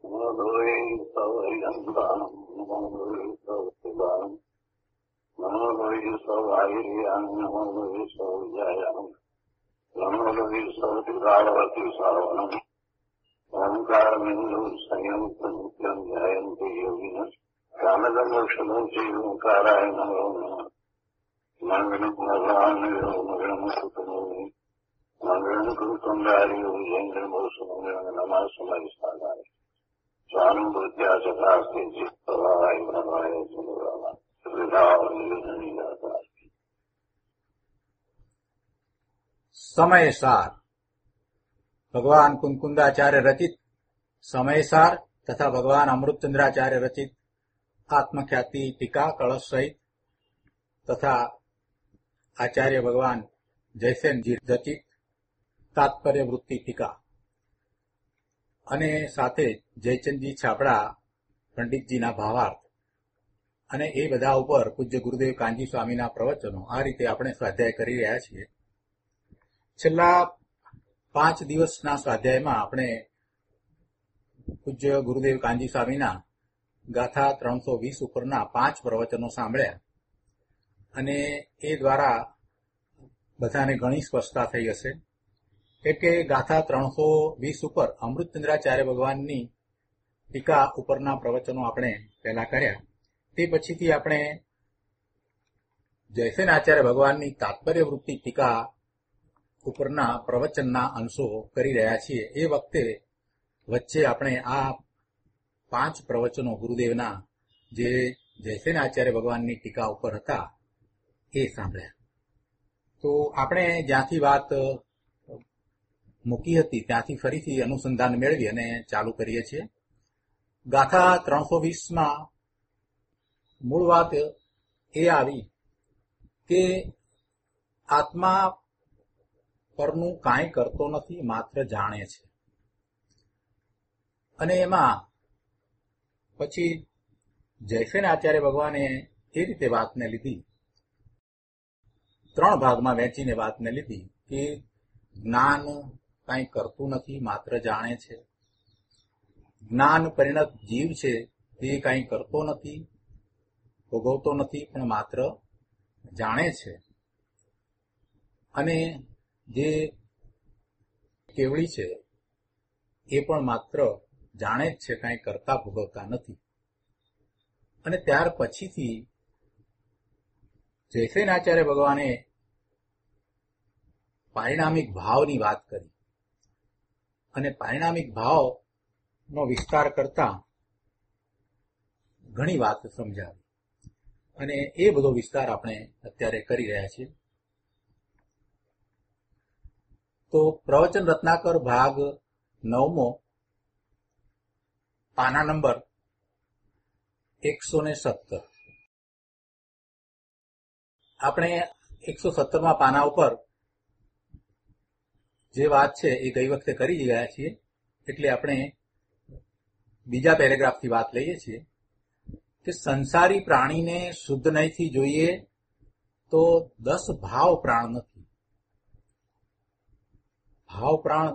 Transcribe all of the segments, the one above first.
નમોદોય સવૈરંગામ નમોદોય સવશિવામ નમોદોય સવાહિર્યામ નમોદોય સૌજાયામ નમોદોય સૌતિરાવતી સાવનમ ઓંકારમિંદુ સંયંતમ જયંતિ યોગિન કામદમોક્ષમૂર્તિ ઓંકારાય નમો નમઃ મંગલમ ભગવાન મંગલમ સુતમોનિ મંગલમ કૃતંગાર્યો જૈન્દ્રમોસુમંગલમ નમઃ સમયસ્થાનાય સ્વામી ભૂત્યા ચકાસ્તે ચિત્તવાય પ્રભાય સુરામા સમયસાર ભગવાન કુંકુંદાચાર્ય રચિત સમયસાર તથા ભગવાન અમૃતચંદ્રાચાર્ય રચિત આત્મખ્યાતિ ટીકા કળશ સહિત તથા આચાર્ય ભગવાન જયસેનજી રચિત તાત્પર્ય વૃત્તિ ટીકા અને સાથે જયચંદજી છાપડા પંડિતજીના ભાવાર્થ અને એ બધા ઉપર પૂજ્ય ગુરુદેવ કાનજી સ્વામીના પ્રવચનો આ રીતે આપણે સ્વાધ્યાય કરી રહ્યા છીએ. છેલ્લા 5 દિવસના સ્વાધ્યાયમાં આપણે પૂજ્ય ગુરુદેવ કાનજી સ્વામીના ગાથા 320 ઉપરના 5 પ્રવચનો સાંભળ્યા અને એ દ્વારા બધાને ઘણી સ્પષ્ટતા થઈ હશે. કે ગાથા 320 ઉપર અમૃતચંદ્રાચાર્ય ભગવાનની ટીકા ઉપરના પ્રવચનો આપણે પહેલા કર્યા. તે પછીથી આપણે જયસેન આચાર્ય ભગવાનની તાત્પર્ય વૃત્તિ ટીકા ઉપરના પ્રવચનના અંશો કરી રહ્યા છીએ. એ વખતે વચ્ચે આપણે આ 5 પ્રવચનો ગુરુદેવના જે જયસેન આચાર્ય ભગવાનની ટીકા ઉપર હતા એ સાંભળ્યા. તો આપણે જ્યાંથી વાત મૂકી હતી ત્યાંથી ફરીથી અનુસંધાન મેળવી અને ચાલુ કરીએ છીએ. ગાથા 320માં મૂળ વાત એ આવી કે આત્મા પરનું કાંઈ કરતો નથી, માત્ર જાણે છે. અને એમાં પછી જયસેન આચાર્ય ભગવાને એ રીતે વાતને લીધી, 3 ભાગમાં વહેંચીને વાતને લીધી કે જ્ઞાન કાંઈ કરતું નથી, માત્ર જાણે છે. જ્ઞાન પરિણત જીવ છે તે કાંઈ કરતો નથી, ભોગવતો નથી, પણ માત્ર જાણે છે. અને જે કેવળી છે એ પણ માત્ર જાણે જ છે, કાંઈ કરતા ભોગવતા નથી. અને ત્યાર પછીથી જયસેન આચાર્ય ભગવાને પારિણામિક ભાવની વાત કરી અને પારિણામિક ભાવનો વિસ્તાર કરતા ઘણી વાત સમજાવી અને એ બધો વિસ્તાર આપણે અત્યારે કરી રહ્યા છીએ. તો પ્રવચન રત્નાકર ભાગ 9મો પાના નંબર 117. આપણે 117માં પાના ઉપર જે વાત છે એ ગઈ વખતે કરી ગયા છીએ, એટલે આપણે બીજા પેરેગ્રાફથી વાત લઈએ છીએ કે સંસારી પ્રાણીને શુદ્ધ નહીંથી જોઈએ તો 10 ભાવ પ્રાણ નથી. ભાવ પ્રાણ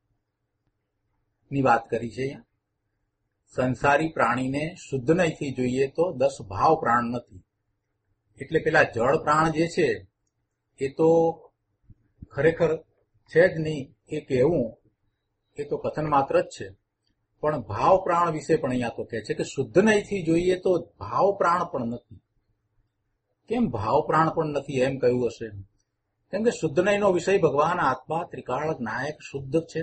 ની વાત કરી છે અહીંયા. સંસારી પ્રાણીને શુદ્ધ નહીંથી જોઈએ તો 10 ભાવ પ્રાણ નથી. એટલે પેલા જળ પ્રાણ જે છે એ તો ખરેખર છે જ નહીં, એ કહેવું એ તો કથન માત્ર જ છે. પણ ભાવ પ્રાણ વિશે પણ અહીંયા તો કહે છે કે શુદ્ધ નહીંથી જોઈએ તો ભાવ પ્રાણ પણ નથી. કેમ ભાવ પ્રાણ પણ નથી એમ કહ્યું હશે? કેમ કે શુદ્ધ નહીંનો વિષય ભગવાન આત્મા ત્રિકાળ નાયક શુદ્ધ છે.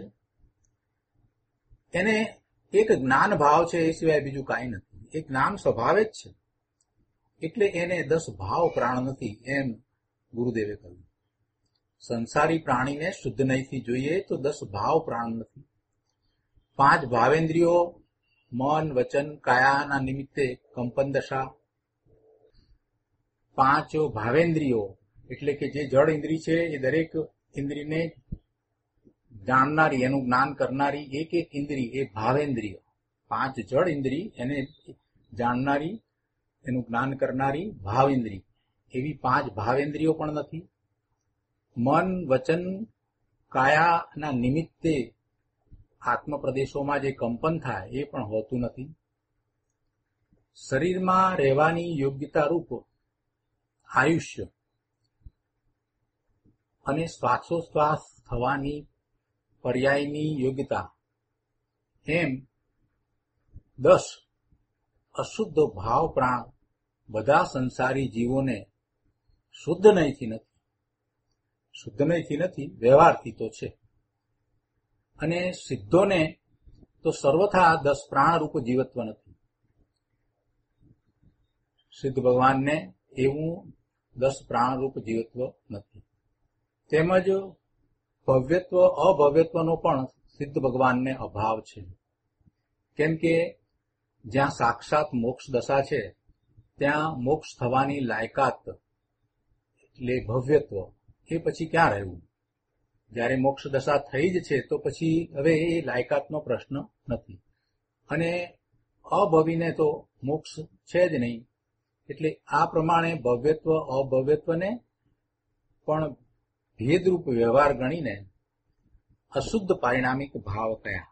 એને એક જ્ઞાન ભાવ છે, એ સિવાય બીજું કાંઈ નથી. એ જ્ઞાન સ્વભાવે જ છે. એટલે એને 10 ભાવ પ્રાણ નથી એમ ગુરુદેવે કહ્યું. સંસારી પ્રાણીને શુદ્ધ નહીંથી જોઈએ તો 10 ભાવ પ્રાણ નથી. 5 ભાવેન્દ્રિયો મન વચન કાયાના નિમિત્તે કંપન દશા. 5 ભાવેન્દ્રિયો એટલે કે જે જળ ઇન્દ્રિય છે એ દરેક ઇન્દ્રિયને જાણનારી, એનું જ્ઞાન કરનારી એક ઇન્દ્રિય એ ભાવેન્દ્રિય. 5 જળ ઇન્દ્રિય એને જાણનારી, એનું જ્ઞાન કરનારી ભાવેન્દ્રિય. એવી 5 ભાવેન્દ્રિયો પણ નથી. મન વચન કાયાના નિમિત્તે આત્મપ્રદેશોમાં જે કંપન થાય એ પણ હોતું નથી. શરીરમાં રહેવાની યોગ્યતા રૂપ આયુષ્ય અને શ્વાસોશ્વાસ થવાની પર્યાયની યોગ્યતા એમ 10 અશુદ્ધ ભાવ પ્રાણ બધા સંસારી જીવોને શુદ્ધ નહીંથી નથી વ્યવહારથી તો છે. અને સિદ્ધોને તો સર્વથા 10 પ્રાણરૂપ જીવત્વ નથી. સિદ્ધ ભગવાનને એવું 10 પ્રાણરૂપ જીવત્વ નથી. તેમજ ભવ્યત્વ અભવ્યત્વનો પણ સિદ્ધ ભગવાનને અભાવ છે. કેમ કે જ્યાં સાક્ષાત મોક્ષ દશા છે ત્યાં મોક્ષ થવાની લાયકાત એટલે ભવ્યત્વ એ પછી ક્યાં રહેવું? જ્યારે મોક્ષ દશા થઈ જ છે તો પછી હવે એ લાયકાતનો પ્રશ્ન નથી. અને અભવીને તો મોક્ષ છે જ નહીં. એટલે આ પ્રમાણે ભવ્યત્વ અભવ્યત્વને પણ ભેદરૂપ વ્યવહાર ગણીને અશુદ્ધ પારિણામિક ભાવ કયા?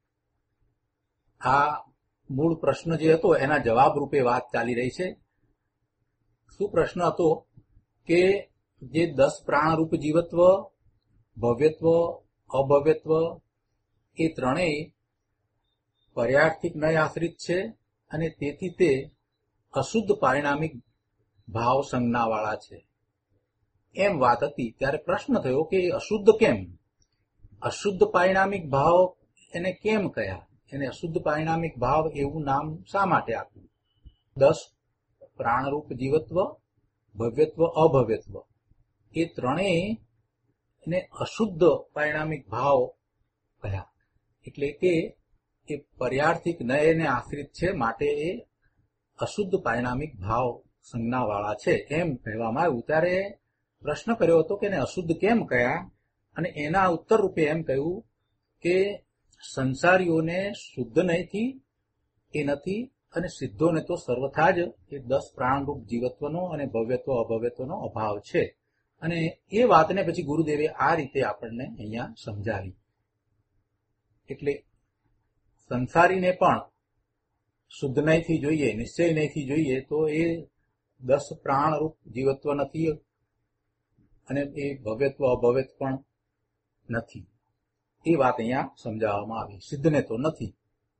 આ મૂળ પ્રશ્ન જે હતો એના જવાબ રૂપે વાત ચાલી રહી છે. શું પ્રશ્ન હતો કે જે 10 પ્રાણરૂપ જીવત્વ, ભવ્યત્વ, અભવ્યત્વ એ ત્રણેય પર્યાર્થિક નય આશ્રિત છે અને તેથી તે અશુદ્ધ પારિણામિક ભાવ સંજ્ઞાવાળા છે એમ વાત હતી. ત્યારે પ્રશ્ન થયો કે અશુદ્ધ કેમ? અશુદ્ધ પારિણામિક ભાવ એને કેમ કયા? એને અશુદ્ધ પારિણામિક ભાવ એવું નામ શા માટે આપ્યું? 10 પ્રાણરૂપ જીવત્વ, ભવ્યત્વ, અભવ્યત્વ એ ત્રણેય એને અશુદ્ધ પારિણામિક ભાવ કયા? એટલે કે એ પર્યાર્થિક નયને આશ્રિત છે, માટે એ અશુદ્ધ પારિણામિક ભાવ સંજ્ઞાવાળા છે એમ કહેવામાં આવ્યું. ત્યારે પ્રશ્ન કર્યો હતો કે એને અશુદ્ધ કેમ કયા? અને એના ઉત્તર રૂપે એમ કહ્યું કે સંસારીઓને શુદ્ધ નહીંથી એ નથી અને સિદ્ધોને તો સર્વથા જ એ 10 પ્રાણરૂપ જીવત્વનો અને ભવ્યત્વ અભવ્યત્વનો અભાવ છે. અને એ વાતને પછી ગુરુદેવે આ રીતે આપણને અહીંયા સમજાવી. એટલે સંસારીને પણ શુદ્ધ નહીંથી જોઈએ, નિશ્ચય નહીંથી જોઈએ તો એ 10 પ્રાણરૂપ જીવત્વ નથી અને એ ભવ્યત્વ અભવ્યત્વ પણ નથી. એ વાત અહીંયા સમજાવવામાં આવી. સિદ્ધને તો નથી.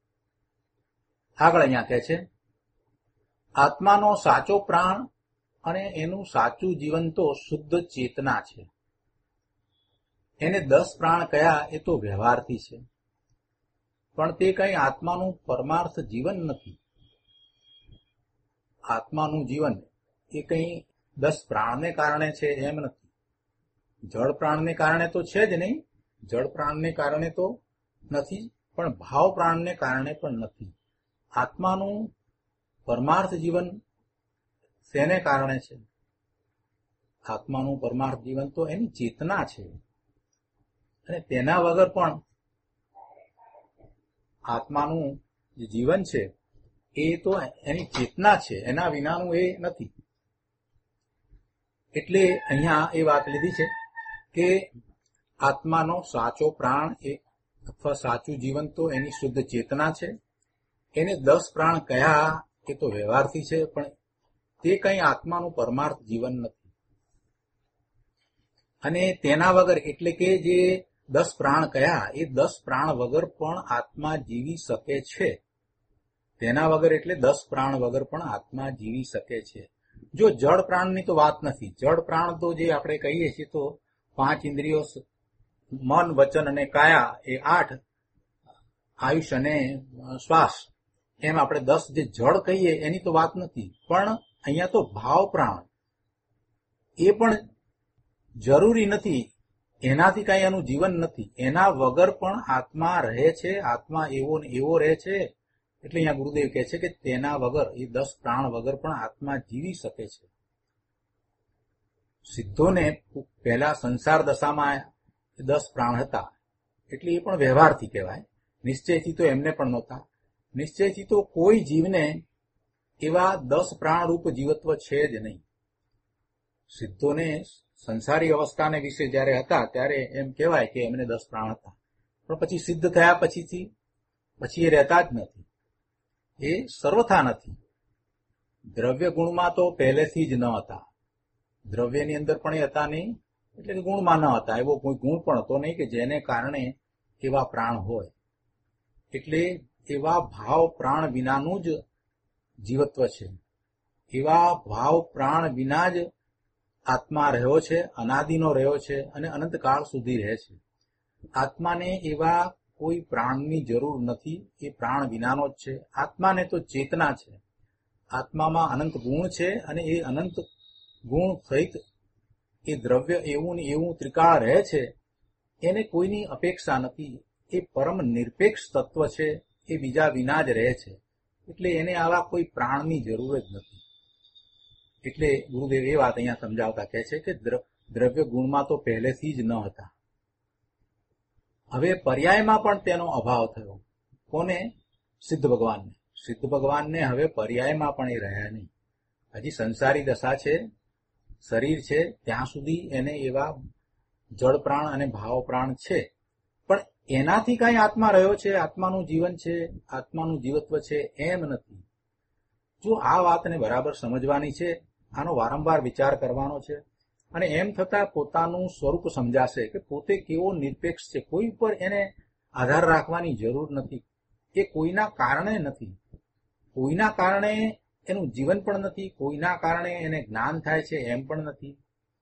આગળ અહીંયા કહે છે આત્માનો સાચો પ્રાણ અને એનું સાચું જીવન તો શુદ્ધ ચેતના છે. એને 10 પ્રાણ કયા એ તો વ્યવહારથી છે, પણ તે કઈ આત્માનું પરમાર્થ જીવન નથી. આત્માનું જીવન એ કઈ 10 પ્રાણને કારણે છે એમ નથી. જળ પ્રાણને કારણે તો છે જ નહીં, જળ પ્રાણને કારણે તો નથી, પણ ભાવ પ્રાણને કારણે પણ નથી. આત્માનું પરમાર્થ જીવન શેને કારણે છે? આત્માનું પરમાર્થ જીવન તો એની ચેતના છે અને તેના વગર પણ આત્માનું જે જીવન છે એ તો એની ચેતના છે, એના વિનાનું એ નથી. એટલે અહીંયા એ વાત લીધી છે કે આત્માનો સાચો પ્રાણ એ અથવા સાચું જીવન તો એની શુદ્ધ ચેતના છે. એને 10 પ્રાણ કયા એ તો વ્યવહારથી છે, પણ તે કઈ આત્માનું પરમાર્થ જીવન નથી. અને તેના વગર એટલે કે જે 10 પ્રાણ કયા એ 10 પ્રાણ વગર પણ આત્મા જીવી શકે છે. તેના વગર એટલે 10 પ્રાણ વગર પણ આત્મા જીવી શકે છે. જો જળ પ્રાણની તો વાત નથી. જળ પ્રાણ તો જે આપણે કહીએ છીએ તો 5 ઇન્દ્રિયો, મન, વચન અને કાયા એ 8, આયુષ અને શ્વાસ એમ આપણે 10 જે જળ કહીએ એની તો વાત નથી. પણ અહીંયા તો ભાવ પ્રાણ એ પણ જરૂરી નથી, એનાથી કઈ એનું જીવન નથી. એના વગર પણ આત્મા રહે છે, આત્મા એવો ને એવો રહે છે. એટલે અહીંયા ગુરુદેવ કહે છે કે તેના વગર એ 10 પ્રાણ વગર પણ આત્મા જીવી શકે છે. સિદ્ધોને પહેલા સંસાર દશામાં 10 પ્રાણ હતા એટલે એ પણ વ્યવહારથી કહેવાય. નિશ્ચયથી તો એમને પણ નહોતા. નિશ્ચયથી તો કોઈ જીવને એવા 10 પ્રાણરૂપ જીવત્વ છે જ નહીં. સિદ્ધોને સંસારી અવસ્થાને વિશે જ્યારે હતા ત્યારે એમ કહેવાય કે એમને 10 પ્રાણ હતા, પણ પછી સિદ્ધ થયા પછી એ રહેતા જ નથી, એ સર્વથા નથી. દ્રવ્ય ગુણમાં તો પહેલેથી જ ન હતા, દ્રવ્યની અંદર પણ એ હતા નહીં, એટલે કે ગુણમાં ન હતા, એવો કોઈ ગુણ પણ હતો નહીં કે જેને કારણે એવા પ્રાણ હોય. એટલે એવા ભાવ પ્રાણ વિનાનું જ જીવત્વ છે, એવા ભાવ પ્રાણ વિના જ આત્મા રહ્યો છે, અનાદિનો રહ્યો છે અને અનંતકાળ સુધી રહે છે. આત્માને એવા કોઈ પ્રાણની જરૂર નથી, એ પ્રાણ વિનાનો જ છે. આત્માને તો ચેતના છે, આત્મામાં અનંત ગુણ છે અને એ અનંત ગુણ સહિત એ દ્રવ્ય એવું ને એવું ત્રિકાળ રહે છે, એને કોઈની અપેક્ષા નથી. એ પરમ નિરપેક્ષ તત્વ છે, એ બીજા વિના જ રહે છે, એટલે એને આવા કોઈ પ્રાણની જરૂર જ નથી. એટલે ગુરુદેવ એ વાત અહીંયા સમજાવતા કહે છે કે દ્રવ્ય ગુણમાં તો પહેલેથી જ ન હતા. હવે પર્યાયમાં પણ તેનો અભાવ થયો. કોને? સિદ્ધ ભગવાનને. સિદ્ધ ભગવાનને હવે પર્યાયમાં પણ એ રહ્યા નહીં. હજી સંસારી દશા છે, શરીર છે, ત્યાં સુધી એને એવા જળ પ્રાણ અને ભાવ પ્રાણ છે, પણ એનાથી કઈ આત્મા રહ્યો છે, આત્માનું જીવન છે, આત્માનું જીવત્વ છે, એમ નથી. જો આ વાતને બરાબર સમજવાની છે, આનો વારંવાર વિચાર કરવાનો છે, અને એમ થતા પોતાનું સ્વરૂપ સમજાશે કે પોતે કેવો નિરપેક્ષ છે, કોઈ પર એને આધાર રાખવાની જરૂર નથી. એ કોઈના કારણે નથી, કોઈના કારણે એનું જીવન પણ નથી, કોઈના કારણે એને જ્ઞાન થાય છે એમ પણ નથી,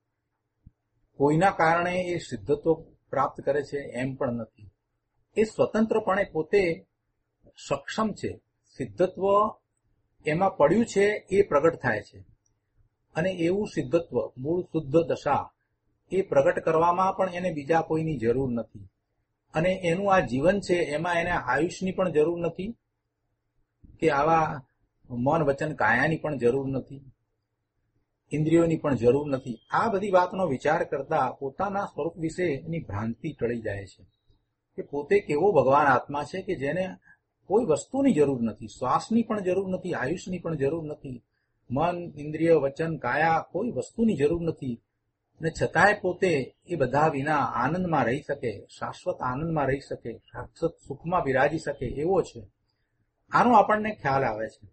કોઈના કારણે એ સિદ્ધત્વ પ્રાપ્ત કરે છે એમ પણ નથી. એ સ્વતંત્રપણે પોતે સક્ષમ છે, સિદ્ધત્વ એમાં પડ્યું છે એ પ્રગટ થાય છે, અને એવું સિદ્ધત્વ મૂળ શુદ્ધ દશા એ પ્રગટ કરવામાં પણ એને બીજા કોઈની જરૂર નથી. અને એનું આ જીવન છે એમાં એને આયુષની પણ જરૂર નથી, કે આવા મન વચન કાયાની પણ જરૂર નથી, ઇન્દ્રિયોની પણ જરૂર નથી. આ બધી વાતનો વિચાર કરતા પોતાના સ્વરૂપ વિશે એની ભ્રાંતિ ટળી જાય છે કે પોતે કેવો ભગવાન આત્મા છે કે જેને કોઈ વસ્તુની જરૂર નથી, શ્વાસની પણ જરૂર નથી, આયુષની પણ જરૂર નથી, મન ઇન્દ્રિય વચન કાયા કોઈ વસ્તુની જરૂર નથી, અને છતાંય પોતે એ બધા વિના આનંદમાં રહી શકે, શાશ્વત આનંદમાં રહી શકે, શાશ્વત સુખમાં બિરાજી શકે એવો છે. આનો આપણને ખ્યાલ આવે છે.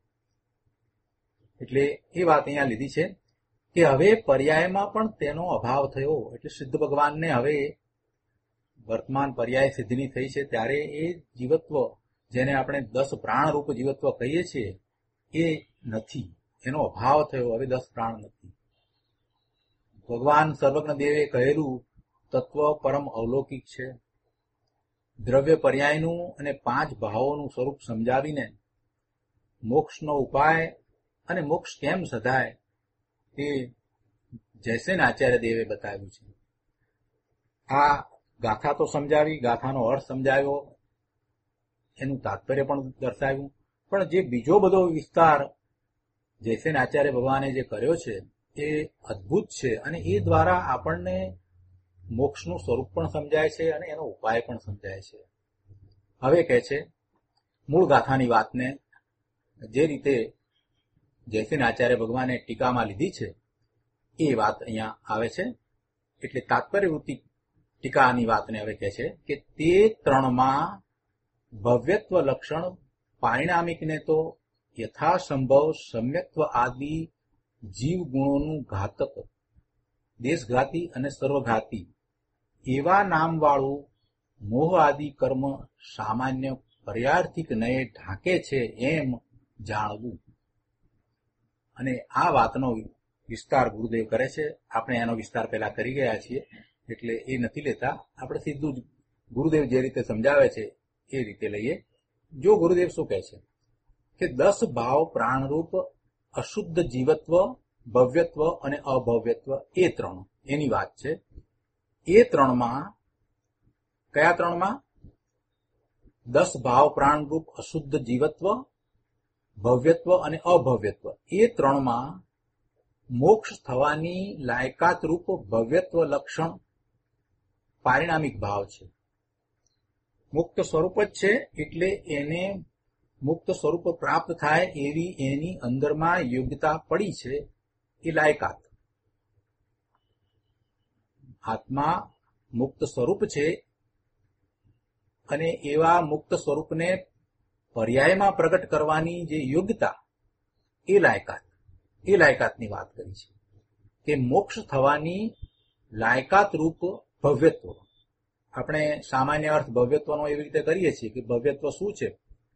એટલે એ વાત અહીંયા લીધી છે કે હવે પર્યાયમાં પણ તેનો અભાવ થયો. એટલે સિદ્ધ ભગવાનને હવે વર્તમાન પર્યાય સિદ્ધની થઈ છે ત્યારે એ જીવત્વ જેને આપણે 10 પ્રાણરૂપ જીવત્વ કહીએ છીએ એ નથી, એનો અભાવ થયો. હવે 10 પ્રાણ નથી. ભગવાન સર્વજ્ઞ દેવે કહેલું તત્વ પરમ અવલૌકિક છે. દ્રવ્ય પર્યાયનું અને 5 ભાવોનું સ્વરૂપ સમજાવીને મોક્ષનો ઉપાય અને મોક્ષ કેમ સધાય તે જયસેન આચાર્ય દેવે બતાવ્યું છે. આ ગાથા તો સમજાવી, ગાથાનો અર્થ સમજાવ્યો, એનું તાત્પર્ય પણ દર્શાવ્યું, પણ જે બીજો બધો વિસ્તાર જયસેન આચાર્ય ભગવાને જે કર્યો છે એ અદ્ભુત છે, અને એ દ્વારા આપણને મોક્ષનું સ્વરૂપ પણ સમજાય છે અને એનો ઉપાય પણ સમજાય છે. હવે કહે છે મૂળ ગાથાની વાતને જે રીતે જયસેન આચાર્ય ભગવાને ટીકામાં લીધી છે એ વાત અહીંયા આવે છે. એટલે તાત્પર્યવૃત્તિ ટીકાની વાતને હવે કહે છે કે તે 3માં ભવ્યત્વ લક્ષણ પારિણામિકને તો યથાસંભવ સમ્યક્ત્વ આદિ જીવ ગુણોનું ઘાતક, દેશઘાતી અને સર્વઘાતી એવા નામવાળું મોહ આદિ કર્મ સામાન્ય પર્યાર્થિક નયે ઢાંકે છે એમ જાણવું. અને આ વાતનો વિસ્તાર ગુરુદેવ કરે છે. આપણે એનો વિસ્તાર પહેલા કરી ગયા છીએ એટલે એ નથી લેતા. આપણે સીધું જ ગુરુદેવ જે રીતે સમજાવે છે એ રીતે લઈએ. જો ગુરુદેવ શું કહે છે કે 10 ભાવ પ્રાણરૂપ અશુદ્ધ જીવત્વ, ભવ્યત્વ અને અભવ્યત્વ એ 3 એની વાત છે. એ 3માં કયા 3માં? 10 ભાવ પ્રાણરૂપ અશુદ્ધ જીવત્વ, ભવ્યત્વ અને અભવ્યત્વ એ 3માં મોક્ષ થવાની લાયકાત રૂપ ભવ્યત્વ લક્ષણ પારિણામિક ભાવ છે. મુક્ત સ્વરૂપ જ છે એટલે એને મુક્ત સ્વરૂપ પ્રાપ્ત થાય એવી એની અંદરમાં યોગ્યતા પડી છે, એ લાયકાત. આત્મા મુક્ત સ્વરૂપ છે અને એવા મુક્ત સ્વરૂપને પર્યાયમાં પ્રગટ કરવાની જે યોગ્યતા, એ લાયકાતની વાત કરી છે કે મોક્ષ થવાની લાયકાત રૂપ ભવ્યત્વ. આપણે સામાન્ય અર્થ ભવ્યત્વનો એવી રીતે કરીએ છીએ કે ભવ્યત્વ શું છે,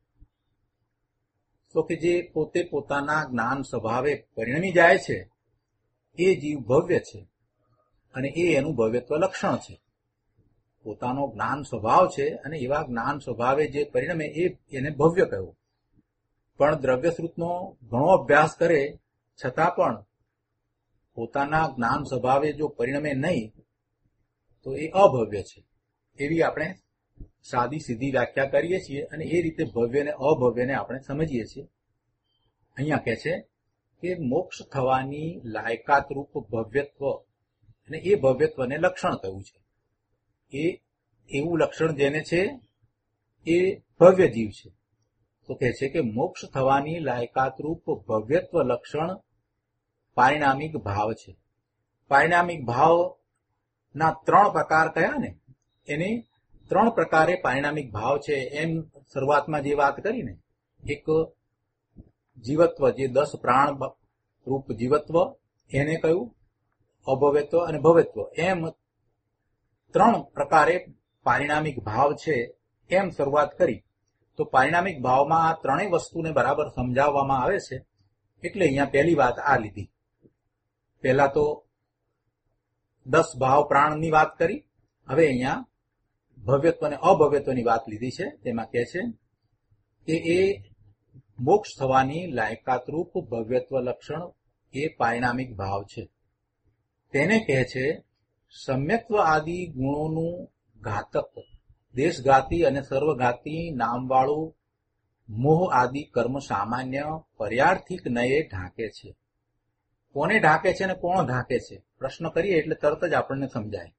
તો કે જે પોતે પોતાના જ્ઞાન સ્વભાવે પરિણમી જાય છે એ જીવ ભવ્ય છે, અને એ એનું ભવ્યત્વ લક્ષણ છે. પોતાનો જ્ઞાન સ્વભાવ છે અને એવા જ્ઞાન સ્વભાવે જે પરિણમે એને ભવ્ય કહ્યું. પણ દ્રવ્યશ્રુતનો ઘણો અભ્યાસ કરે છતાં પણ પોતાના જ્ઞાન સ્વભાવે જો પરિણમે નહીં તો એ અભવ્ય છે. એવી આપણે સાદી સીધી વ્યાખ્યા કરીએ છીએ, અને એ રીતે ભવ્ય ને અભવ્યને આપણે સમજીએ છીએ. અહીંયા કહે છે કે મોક્ષ થવાની લાયકાત રૂપ ભવ્યત્વ, અને એ ભવ્યત્વને લક્ષણ કહ્યું છે. એ એવું લક્ષણ જેને છે એ ભવ્ય જીવ છે. તો કહે છે કે મોક્ષ થવાની લાયકાત રૂપ ભવ્યત્વ લક્ષણ પારિણામિક ભાવ છે. પારિણામિક ભાવના 3 પ્રકાર કયા ને, એને 3 પ્રકારે પારિણામિક ભાવ છે. એમ શરૂઆતમાં જે વાત કરી ને, એક જીવત્વ, જે 10 પ્રાણ રૂપ જીવત્વ, એને કહ્યું અભવ્યત્વ અને ભવ્યત્વ. એમ 3 પ્રકારે પારિણામિક ભાવ છે એમ શરૂઆત કરી. તો પારિણામિક ભાવમાં આ 3 વસ્તુને બરાબર સમજાવવામાં આવે છે. એટલે અહીંયા પહેલી વાત આ લીધી. પહેલા તો 10 ભાવ પ્રાણની વાત કરી, હવે અહીંયા ભવ્યત્વ અને અભવ્યત્વની વાત લીધી છે. તેમાં કહે છે કે એ મોક્ષ થવાની લાયકાતરૂપ ભવ્યત્વ લક્ષણ એ પારિણામિક ભાવ છે. તેને કહે છે સમ્યક્ત્વ આદિ ગુણોનું ઘાતક, દેશઘાતી અને સર્વઘાતી નામવાળું મોહ આદિ કર્મ સામાન્ય પર્યાર્થિક નયે ઢાંકે છે. કોને ઢાંકે છે અને કોણ ઢાંકે છે? પ્રશ્ન કરીએ એટલે તરત જ આપણને સમજાય.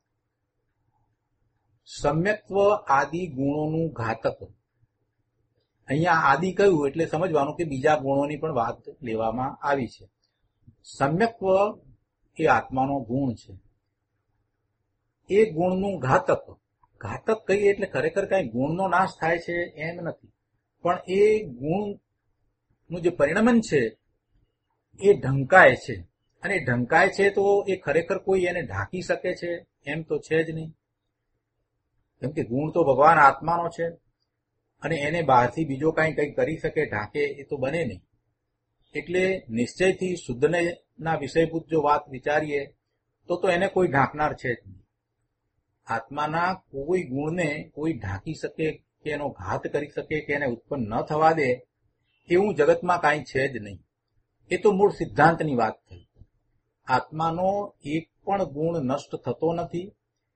સમ્યક્ત્વ આદિ ગુણોનું ઘાતક. અહીંયા આદિ કહ્યું એટલે સમજવાનું કે બીજા ગુણોની પણ વાત લેવામાં આવી છે. સમ્યક્ત્વ એ આત્માનો ગુણ છે. એ ગુણનું ઘાતક. ઘાતક કહીએ એટલે ખરેખર કઈ ગુણનો નાશ થાય છે એમ નથી, પણ એ ગુણનું જે પરિણમન છે એ ઢંકાય છે. અને ઢંકાય છે તો એ ખરેખર કોઈ એને ઢાંકી શકે છે એમ તો છે જ નહીં. કેમ કે ગુણ તો ભગવાન આત્માનો છે, અને એને બહારથી બીજો કંઈ કરી શકે, ઢાંકે, એ તો બને નહીં. એટલે નિશ્ચયથી શુદ્ધના વિષયભૂત જો વાત વિચારીએ તો એને કોઈ ઢાંકનાર છે જ નહીં. આત્માના કોઈ ગુણને કોઈ ઢાંકી શકે કે એનો ઘાત કરી શકે કે એને ઉત્પન્ન ન થવા દે એવું જગતમાં કાંઈ છે જ નહીં. એ તો મૂળ સિદ્ધાંતની વાત થઈ. આત્માનો એક પણ ગુણ નષ્ટ થતો નથી,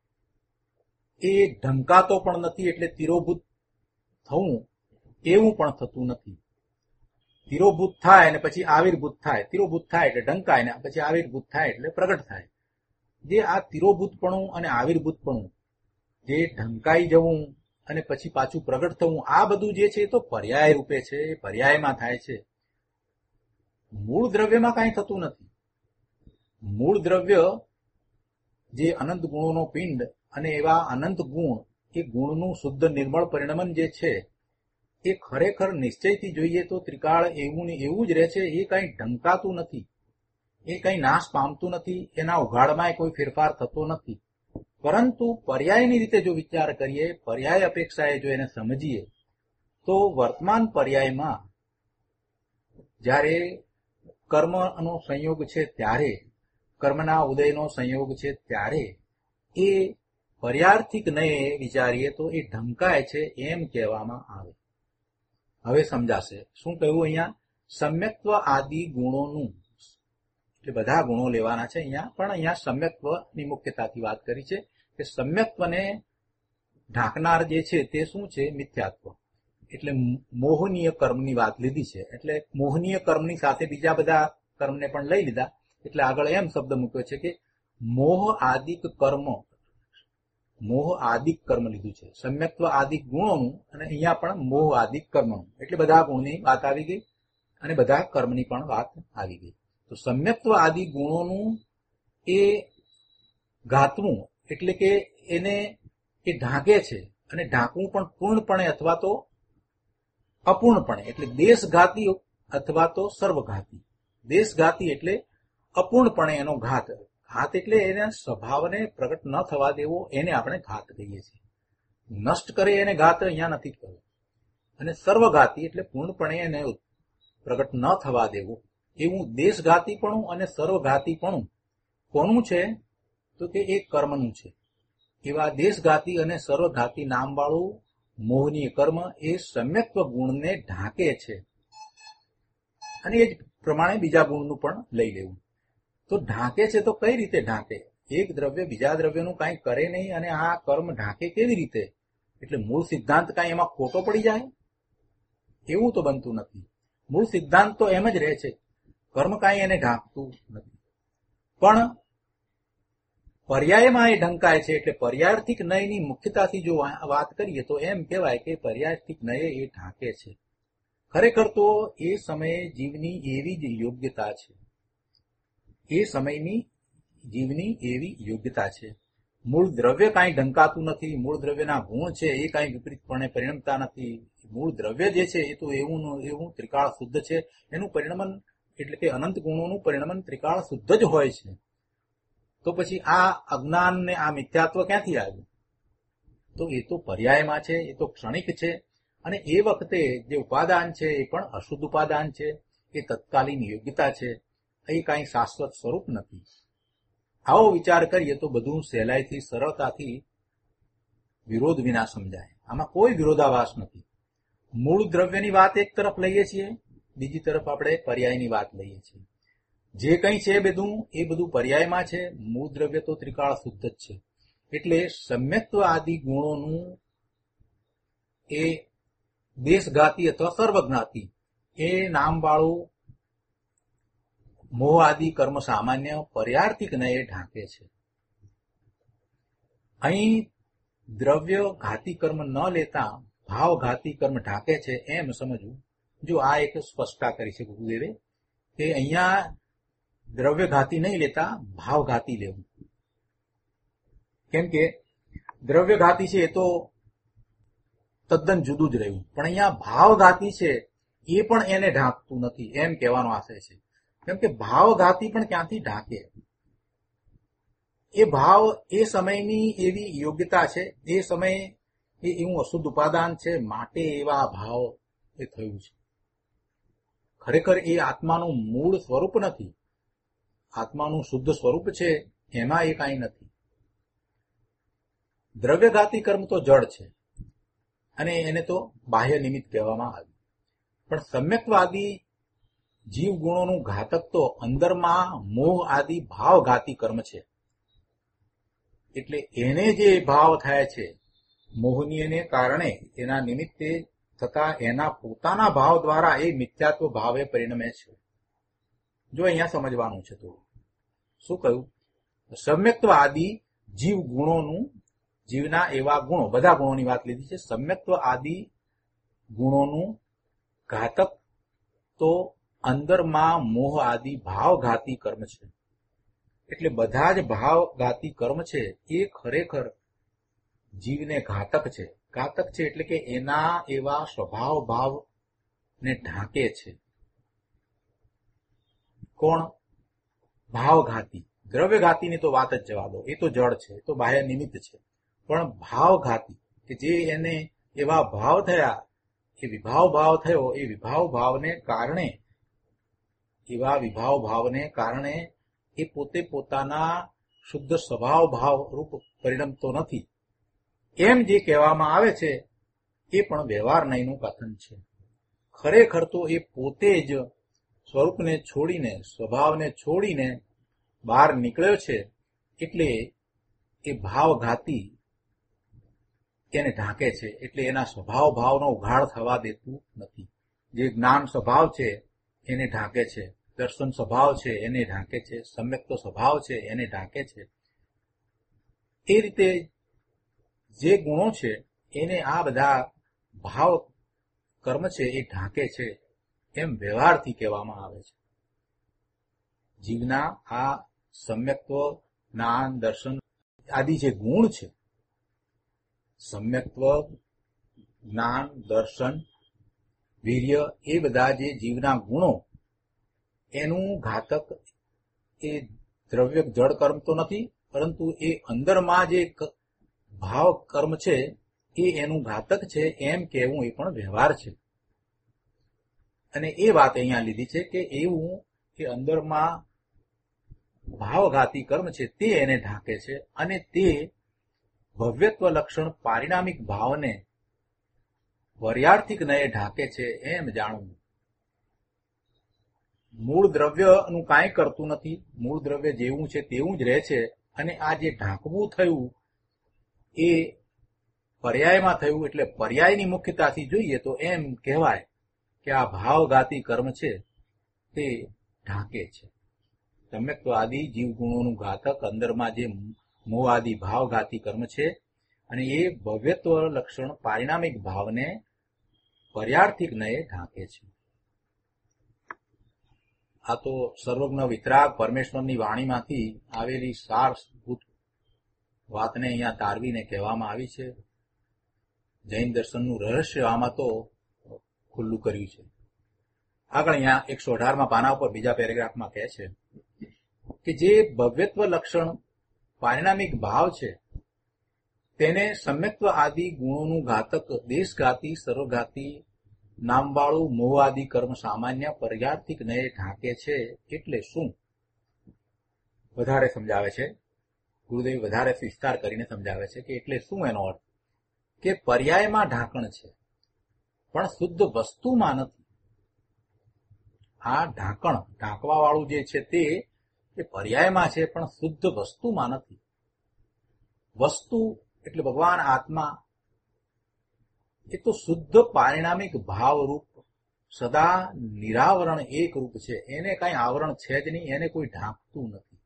એ ઢંકાતો પણ નથી. એટલે તિરોભૂત થવું એવું પણ થતું નથી. તિરોભૂત થાય અને પછી આવિર્ભૂત થાય, તિરોભૂત થાય એટલે ઢંકાય ને પછી આવિર્ભૂત થાય એટલે પ્રગટ થાય. જે આ તિરોભૂતપણું અને આવિર્ભૂતપણું, જે ઢંકાઈ જવું અને પછી પાછું પ્રગટ થવું, આ બધું જે છે એ તો પર્યાય રૂપે છે, એ પર્યાયમાં થાય છે. મૂળ દ્રવ્યમાં કાંઈ થતું નથી. મૂળ દ્રવ્ય જે અનંત ગુણોનો પિંડ અને એવા અનંત ગુણ, એ ગુણનું શુદ્ધ નિર્મળ પરિણમન જે છે એ ખરેખર નિશ્ચયથી જોઈએ તો ત્રિકાળ એવું ને એવું જ રહે છે. એ કંઈ ઢંકાતું નથી, એ કંઈ નાશ પામતું નથી, એના ઉઘાડમાં કોઈ ફેરફાર થતો નથી. પરંતુ પર્યાયની રીતે જો વિચાર કરીએ, પર્યાય અપેક્ષાએ જો એને સમજીએ તો વર્તમાન પર્યાયમાં જ્યારે કર્મનો સંયોગ છે ત્યારે, કર્મના ઉદયનો સંયોગ છે ત્યારે એ પર્યાર્થિક નયે વિચારીએ તો એ ઢંકાય છે એમ કહેવામાં આવે. હવે સમજાશે. શું કહ્યું અહીંયા? સમ્યક્ત્વ આદિ ગુણોનું, એટલે બધા ગુણો લેવાના છે અહીંયા, પણ અહીંયા સમ્યક્ત્વની મુખ્યતાથી વાત કરી છે કે સમ્યક્ત્વને ઢાંકનાર જે છે તે શું છે? મિથ્યાત્વ. એટલે મોહનીય કર્મની વાત લીધી છે. એટલે મોહનીય કર્મની સાથે બીજા બધા કર્મને પણ લઈ લીધા. એટલે આગળ એમ શબ્દ મૂક્યો છે કે મોહ આદિક કર્મ, મોહ આદિક કર્મ લીધું છે. સમ્યક્ત્વ આદિક ગુણોનું અને અહીંયા પણ મોહ આદિક કર્મનું, એટલે બધા ગુણની વાત આવી ગઈ અને બધા કર્મની પણ વાત આવી ગઈ. તો સમ્યક્ત્વ આદિ ગુણોનું એ ઘાતવું એટલે કે એને એ ઢાંકે છે અને ઢાંકવું પણ પૂર્ણપણે અથવા તો અપૂર્ણપણે, એટલે દેશઘાતી અથવા તો સર્વઘાતી. દેશઘાતી એટલે અપૂર્ણપણે એનો ઘાત. ઘાત એટલે એના સ્વભાવને પ્રગટ ન થવા દેવો, એને આપણે ઘાત કહીએ છીએ. નષ્ટ કરે એને ઘાત અહીંયા નથી કહ્યું. અને સર્વઘાતી એટલે પૂર્ણપણે એને પ્રગટ ન થવા દેવું. એવું દેશઘાતીપણું અને સર્વઘાતીપણું કોનું છે? તો કે એ કર્મનું છે. એવા દેશઘાતી અને સર્વઘાતી નામવાળું મોહનીય કર્મ એ સમ્યક્ત્વ ગુણને ઢાંકે છે. અને એ જ પ્રમાણે બીજા ગુણનું પણ લઈ લેવું. તો ઢાંકે છે તો કઈ રીતે ઢાંકે? એક દ્રવ્ય બીજા દ્રવ્યનું કાંઈ કરે નહીં અને આ કર્મ ઢાંકે કેવી રીતે? એટલે મૂળ સિદ્ધાંત કાંઈ એમાં ખોટો પડી જાય? એવું તો બનતું નથી. મૂળ સિદ્ધાંત તો એમ જ રહે છે, કર્મ કાંઈ એને ઢાંકતું નથી. પણ પર્યાયમાં એ ઢંકાય છે. એટલે પર્યાર્થિક નયની મુખ્યતાથી જો વાત કરીએ તો એમ કહેવાય કે પર્યાર્થિક નય એ ઢાંકે છે. ખરેખર તો એ સમયે જીવની એવી જ યોગ્યતા છે. એ સમયની જીવની એવી યોગ્યતા છે. મૂળ દ્રવ્ય કાંઈ ઢંકાતું નથી. મૂળ દ્રવ્યના ગુણ છે એ કાંઈ વિપરીતપણે પરિણમતા નથી. મૂળ દ્રવ્ય જે છે એ તો એવું ત્રિકાળ શુદ્ધ છે. એનું પરિણમન એટલે કે અનંત ગુણોનું પરિણમન ત્રિકાળ શુદ્ધ જ હોય છે. તો પછી આ અજ્ઞાન ને આ મિથ્યાત્વ ક્યાંથી આવ્યું? તો એ તો પર્યાયમાં છે, એ તો ક્ષણિક છે. અને એ વખતે જે ઉપાદાન છે એ પણ અશુદ્ધ ઉપાદાન છે. એ તત્કાલીન યોગ્યતા છે. એ કાંઈ શાશ્વત સ્વરૂપ નથી. આવો વિચાર કરીએ તો બધું સહેલાઈથી સરળતાથી વિરોધ વિના સમજાય. આમાં કોઈ વિરોધાભાસ નથી. મૂળ દ્રવ્યની વાત એક તરફ લઈએ છીએ, બીજી તરફ આપણે પર્યાયની વાત લઈએ છીએ. જે કંઈ છે એ બધું પર્યાયમાં છે. મૂળ દ્રવ્ય તો ત્રિકાળ શુદ્ધ જ છે. એટલે સમ્યક્ત્વ આદિ ગુણોનું એ દેશઘાતી અથવા સર્વજ્ઞાતી એ નામવાળું મોહ આદિ કર્મ સામાન્ય પર્યાર્થિક નયે ઢાંકે છે. અહીં દ્રવ્ય ઘાતી કર્મ ન લેતા ભાવ ઘાતી કર્મ ઢાંકે છે એમ સમજવું. જો આ એક સ્પષ્ટતા કરી છે ગુરુદેવે કે અહીંયા દ્રવ્ય ઘાતી નહીં લેતા ભાવ ઘાતી લેવું. કેમ કે દ્રવ્ય ઘાતી છે એ તો તદ્દન જુદું જ રહ્યું, પણ અહીંયા ભાવ ઘાતી છે એ પણ એને ઢાંકતું નથી એમ કહેવાનો આશય છે. કેમ કે ભાવ ઘાતી પણ ક્યાંથી ઢાંકે? એ ભાવ એ સમયની એવી યોગ્યતા છે. એ સમયે એ એવું અશુદ્ધ ઉપાદાન છે, માટે એવા ભાવ એ થયું છે. ખરેખર એ આત્માનું મૂળ સ્વરૂપ નથી. આત્માનું શુદ્ધ સ્વરૂપ છે, એમાં એ કાંઈ નથી. દ્રવ્યઘાતી કર્મ તો જડ છે અને એને તો બાહ્ય નિમિત્ત કહેવામાં આવ્યું. પણ સમ્યક્ત્વ આદિ જીવ ગુણોનું ઘાતક તો અંદરમાં મોહ આદિ ભાવઘાતી કર્મ છે. એટલે એને જે ભાવ થાય છે મોહનીયને કારણે એના નિમિત્તે થતા એના પોતાના ભાવ દ્વારા એ મિથ્યાત્વ ભાવે પરિણમે છે. જો અહીંયા સમજવાનું છે તો શું કહ્યું? સમ્યક્ત્વ આદિ જીવ ગુણોનું, જીવના એવા ગુણો, બધા ગુણોની વાત લીધી છે. સમ્યક્ત્વ આદિ ગુણોનું ઘાતક તો અંદરમાં મોહ આદિ ભાવઘાતી કર્મ છે. એટલે બધા જ ભાવઘાતી કર્મ છે એ ખરેખર જીવને ઘાતક છે. ઘાતક છે એટલે કે એના એવા સ્વભાવ ભાવને ઢાંકે છે. કોણ? ભાવઘાતી. દ્રવ્યઘાતીની તો વાત જ જવા દો, એ તો જડ છે, એ તો બાહ્ય નિમિત્ત છે. પણ ભાવઘાતી કે જે એને એવા ભાવ થયા, એ વિભાવ ભાવ થયો, એ વિભાવ ભાવને કારણે, એવા વિભાવ ભાવને કારણે એ પોતે પોતાના શુદ્ધ સ્વભાવ ભાવ રૂપ પરિણમતો નથી એમ જે કહેવામાં આવે છે એ પણ વ્યવહાર નયનું કથન છે. ખરેખર તો એ પોતે જ સ્વરૂપને છોડીને, સ્વભાવને છોડીને બહાર નીકળ્યો છે. એટલે એ ભાવઘાતી એને ઢાંકે છે. એટલે એના સ્વભાવ ભાવનો ઉઘાડ થવા દેતું નથી. જે જ્ઞાન સ્વભાવ છે એને ઢાંકે છે, દર્શન સ્વભાવ છે એને ઢાંકે છે, સમ્યક્ત સ્વભાવ છે એને ઢાંકે છે. એ રીતે જે ગુણો છે એને આ બધા ભાવ કર્મ છે એ ઢાંકે છે એમ વ્યવહારથી કહેવામાં આવે છે. જીવના આ સમ્યક્ત્વ, જ્ઞાન, દર્શન આદિ જે ગુણ છે સમ્યક્ત્વ, જ્ઞાન, દર્શન, વીર્ય એ બધા જે જીવના ગુણો એનું ઘાતક એ દ્રવ્ય જળ કર્મ તો નથી, પરંતુ એ અંદરમાં જે ભાવ કર્મ છે એ એનું ઘાતક છે એમ કહેવું એ પણ વ્યવહાર છે. અને એ વાત અહીંયા લીધી છે કે એવું કે અંદરમાં ભાવઘાતી કર્મ છે તે એને ઢાંકે છે અને તે ભવ્યત્વ લક્ષણ પારિણામિક ભાવને વર્યાર્થિક નયે ઢાંકે છે એમ જાણવું. મૂળ દ્રવ્યનું કાંઈ કરતું નથી, મૂળ દ્રવ્ય જેવું છે તેવું જ રહે છે અને આ જે ઢાંકવું થયું એ પર્યાયમાં થયું, એટલે પર્યાયની મુખ્યતાથી જોઈએ તો એમ કહેવાય કે આ ભાવઘાતી કર્મ છે તે ઢાંકે છે. સમ્યક્ત્વ આદિ જીવગુણોનું ઘાતક અંદરમાં જે મોહ આદિ ભાવઘાતી કર્મ છે અને એ ભવ્યત્વ લક્ષણ પારિણામિક ભાવને પર્યાર્થિક નયે ઢાંકે છે. આ તો સર્વજ્ઞ વિતરાગ પરમેશ્વરની વાણીમાંથી આવેલી સારભૂત વાતને અહીંયા તારવીને કહેવામાં આવી છે. જૈન દર્શનનું રહસ્ય આમાં તો ખુલ્લું કર્યું છે. આગળ અહીંયા 118માં પાના ઉપર બીજા પેરેગ્રાફમાં કહે છે કે જે ભવ્યત્વ લક્ષણ પારિણામિક ભાવ છે તેને સમ્યક્ત્વ આદિ ગુણોનું ઘાતક દેશઘાતી સર્વઘાતી નામવાળું મોહ આદિ કર્મ સામાન્ય પર્યાર્થિક નયે ઢાંકે છે. એટલે શું? વધારે સમજાવે છે ગુરુદેવ, વધારે વિસ્તાર કરીને સમજાવે છે કે એટલે શું એનો અર્થ કે પર્યાયમાં ઢાંકણ છે પણ શુદ્ધ વસ્તુમાં નથી. આ ઢાંકવા વાળું જે છે તે પર્યાયમાં છે પણ શુદ્ધ વસ્તુમાં નથી. વસ્તુ એટલે ભગવાન આત્મા એ તો શુદ્ધ પારિણામિક ભાવરૂપ સદા નિરાવરણ એક રૂપ છે. એને કઈ આવરણ છે જ નહીં, એને કોઈ ઢાંકતું નથી.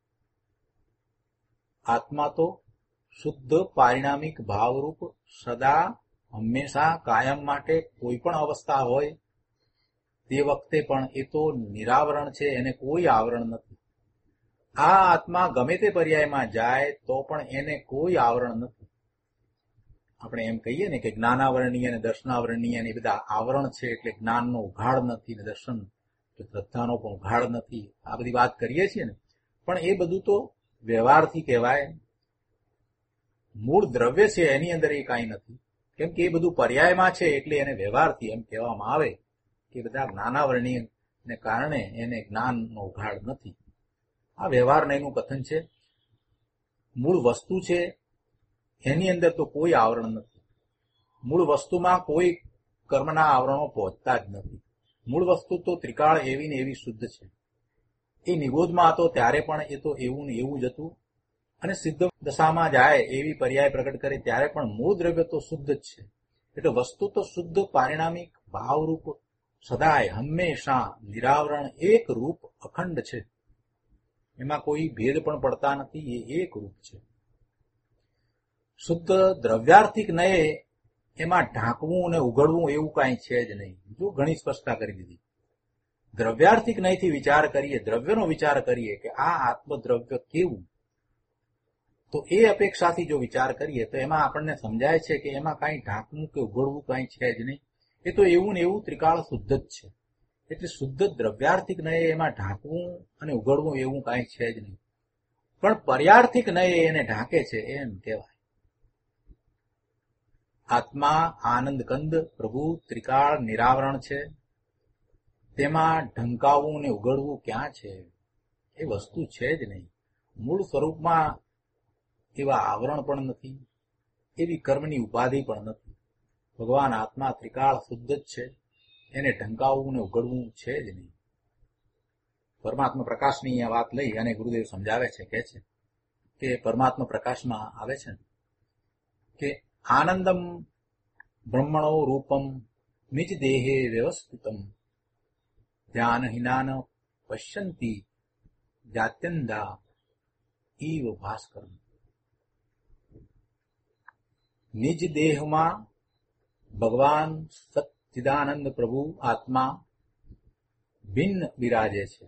આત્મા તો શુદ્ધ પારિણામિક ભાવરૂપ સદા હંમેશા કાયમ માટે કોઈ પણ અવસ્થા હોય તે વખતે પણ એ તો નિરાવરણ છે, એને કોઈ આવરણ નથી. આ આત્મા ગમે તે પર્યાયમાં જાય તો પણ એને કોઈ આવરણ નથી. આપણે એમ કહીએ ને કે જ્ઞાનાવરણીય અને દર્શનાવરણીય એ બધા આવરણ છે, એટલે જ્ઞાનનો ઉઘાડ નથી ને દર્શન શ્રદ્ધાનો પણ ઉઘાડ નથી. આ બધી વાત કરીએ છીએ ને, પણ એ બધું તો વ્યવહારથી કહેવાય. મૂળ દ્રવ્ય છે એની અંદર એ કાંઈ નથી, કેમ કે એ બધું પર્યાયમાં છે એટલે એને વ્યવહારથી એમ કહેવામાં આવે કે બધા જ્ઞાનાવરણીયને કારણે એને જ્ઞાનનો ઉઘાડ નથી. આ વ્યવહારને એનું કથન છે. મૂળ વસ્તુ છે એની અંદર તો કોઈ આવરણ નથી. મૂળ વસ્તુમાં કોઈ કર્મના આવરણો પહોંચતા જ નથી. મૂળ વસ્તુ તો ત્રિકાળ એવી ને એવી શુદ્ધ છે. એ નિગોદમાં હતો ત્યારે પણ એ તો એવું ને એવું જ હતું, અને સિદ્ધ દશામાં જાય એવી પર્યાય પ્રગટ કરે ત્યારે પણ મૂળ દ્રવ્ય તો શુદ્ધ જ છે. એટલે વસ્તુ તો શુદ્ધ પારિણામિક ભાવરૂપ સદાય હંમેશા નિરાવરણ એક રૂપ અખંડ છે. એમાં કોઈ ભેદ પણ પડતા નથી, એ એક રૂપ છે. શુદ્ધ દ્રવ્યાર્થિક નયે એમાં ઢાંકવું અને ઉઘડવું એવું કાંઈ છે જ નહીં. જો ઘણી સ્પષ્ટતા કરી દીધી. દ્રવ્યાર્થિક નયથી વિચાર કરીએ, દ્રવ્યનો વિચાર કરીએ કે આ આત્મદ્રવ્ય કેવું, તો એ અપેક્ષાથી જો વિચાર કરીએ તો એમાં આપણને સમજાય છે કે એમાં કાંઈ ઢાંકવું કે ઉઘડવું કાંઈ છે જ નહીં. એ તો એવું ને એવું ત્રિકાળ શુદ્ધ જ છે. એટલે શુદ્ધ દ્રવ્યાર્થિક નયે એમાં ઢાંકવું અને ઉઘડવું એવું કાંઈ છે જ નહીં, પણ પર્યાર્થિક નયે એને ઢાંકે છે એમ કહેવાય. આત્મા આનંદ કંદ પ્રભુ ત્રિકાળ નિરાવરણ છે. તેમાં ઢંકાવવું ને ઉઘડવું ક્યાં છે? એ વસ્તુ છે જ નહીં. મૂળ સ્વરૂપમાં એવા આવરણ પણ નથી, એવી કર્મની ઉપાધિ પણ નથી. ભગવાન આત્મા ત્રિકાળ શુદ્ધ જ છે, એને ઢંકાવવું ને ઉઘડવું છે જ નહીં. પરમાત્મા પ્રકાશની આ વાત લઈ અને ગુરુદેવ સમજાવે છે, કહે છે કે પરમાત્મા પ્રકાશમાં આવે છે કે આનંદમ બ્રહ્મણો રૂપમ નિજ દેહે વ્યવસ્થિતમ ધ્યાનહીનાન પશ્યંતી જાત્યંદા ઈવ ભાસ્કર. નિજ દેહમાં ભગવાન સચ્ચિદાનંદ પ્રભુ આત્મા ભિન્ન બિરાજે છે.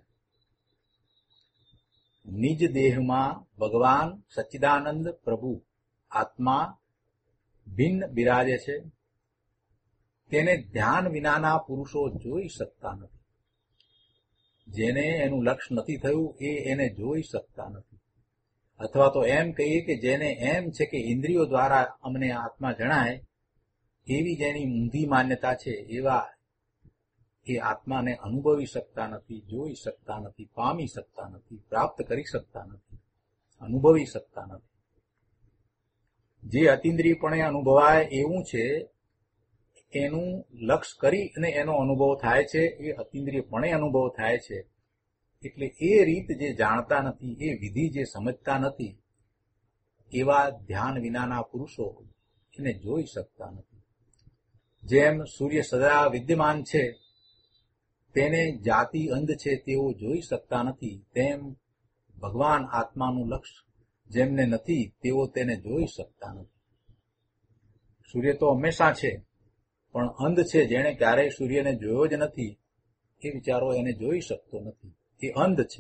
નિજ દેહમાં ભગવાન સચ્ચિદાનંદ પ્રભુ આત્મા ભિન્ન બિરાજે છે તેને ધ્યાન વિનાના પુરુષો જોઈ શકતા નથી. જેને એનું લક્ષ્ય નથી થયું એને જોઈ શકતા નથી. અથવા તો એમ કહીએ કે જેને એમ છે કે ઇન્દ્રિયો દ્વારા અમને આત્મા જણાય એવી જેની ઊંધી માન્યતા છે એવા એ આત્માને અનુભવી શકતા નથી, જોઈ શકતા નથી, પામી શકતા નથી, પ્રાપ્ત કરી શકતા નથી, અનુભવી શકતા નથી. જે અતિન્દ્રિયપણે અનુભવાય એવું છે એનું લક્ષ્ય કરી અને એનો અનુભવ થાય છે, એ અતિન્દ્રિયપણે અનુભવ થાય છે. એટલે એ રીત જે જાણતા નથી, એ વિધિ જે સમજતા નથી, એવા ધ્યાન વિનાના પુરુષો એને જોઈ શકતા નથી. જેમ સૂર્ય સદા વિદ્યમાન છે તેને જાતિ અંધ છે તેઓ જોઈ શકતા નથી, તેમ ભગવાન આત્માનું લક્ષ્ય જેમને નથી તેઓ તેને જોઈ શકતા નથી. સૂર્ય તો હંમેશા છે, પણ અંધ છે જેણે ક્યારેય સૂર્યને જોયો જ નથી એ વિચારો એને જોઈ શકતો નથી. એ અંધ છે.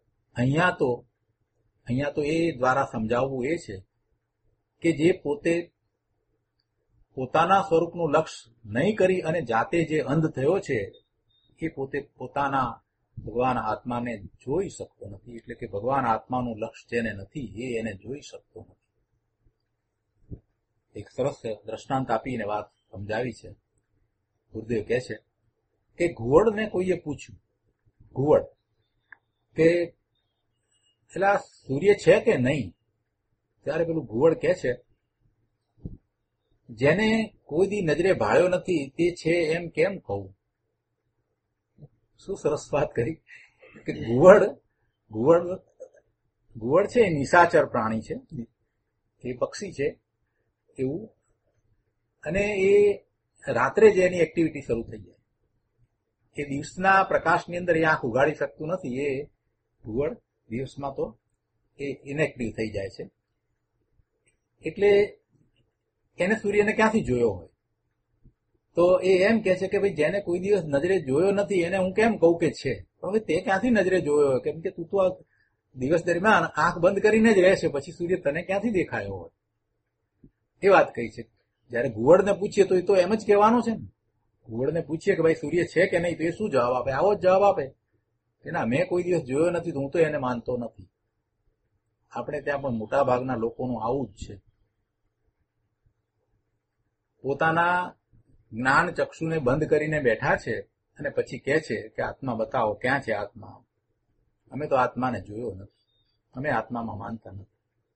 અહીંયા તો એ દ્વારા સમજાવવું એ છે કે જે પોતે પોતાના સ્વરૂપનું લક્ષ્ય નહીં કરી અને જાતે જે અંધ થયો છે એ પોતે પોતાના ભગવાન આત્માને જોઈ શકતો નથી. એટલે કે ભગવાન આત્માનું લક્ષ્ય જેને નથી એ એને જોઈ શકતો નથી. એક સરસ દ્રષ્ટાંત આપીને વાત સમજાવી છે. ગુરુદેવ કહે છે કે ઘુવડને કોઈએ પૂછ્યું, ઘુવડ કે પેલા સૂર્ય છે કે નહીં? ત્યારે પેલું ઘુવડ કહે છે જેને કોઈ દી નજરે ભાળ્યો નથી તે છે એમ કેમ કહું? શું સરસ વાત કરી કે ઘુવડ છે એ નિશાચર પ્રાણી છે, એ પક્ષી છે એવું, અને એ રાત્રે જ એની એક્ટિવિટી શરૂ થઈ જાય. એ દિવસના પ્રકાશની અંદર એ આંખ ઉગાડી શકતું નથી. એ ઘુવડ દિવસમાં તો એ ઇનેક્ટિવ થઈ જાય છે. એટલે એને સૂર્યને ક્યાંથી જોયો હોય? તો એ એમ કે છે કે ભાઈ જેને કોઈ દિવસ નજરે જોયો નથી એને હું કેમ કહું કે છે? હવે તે ક્યાંથી નજરે જોયો હોય? કેમ કે તું તો આ દિવસ દરમિયાન આંખ બંધ કરીને જ રહેશે, પછી સૂર્ય તને ક્યાંથી દેખાયો હોય? એ વાત કહી છે. જયારે ઘુવડને પૂછીએ તો એ તો એમ જ કહેવાનો છે ને. ઘુવડને પૂછીએ કે ભાઈ સૂર્ય છે કે નહીં, તો એ શું જવાબ આપે? આવો જ જવાબ આપે કે ના, મેં કોઈ દિવસ જોયો નથી તો હું તો એને માનતો નથી. આપણે ત્યાં પણ મોટા ભાગના લોકોનું આવું જ છે. પોતાના જ્ઞાન ચક્ષુને બંધ કરીને બેઠા છે અને પછી કહે છે કે આત્મા બતાવો, ક્યાં છે આત્મા? અમે તો આત્માને જોયો નથી, અમે આત્મામાં માનતા નથી.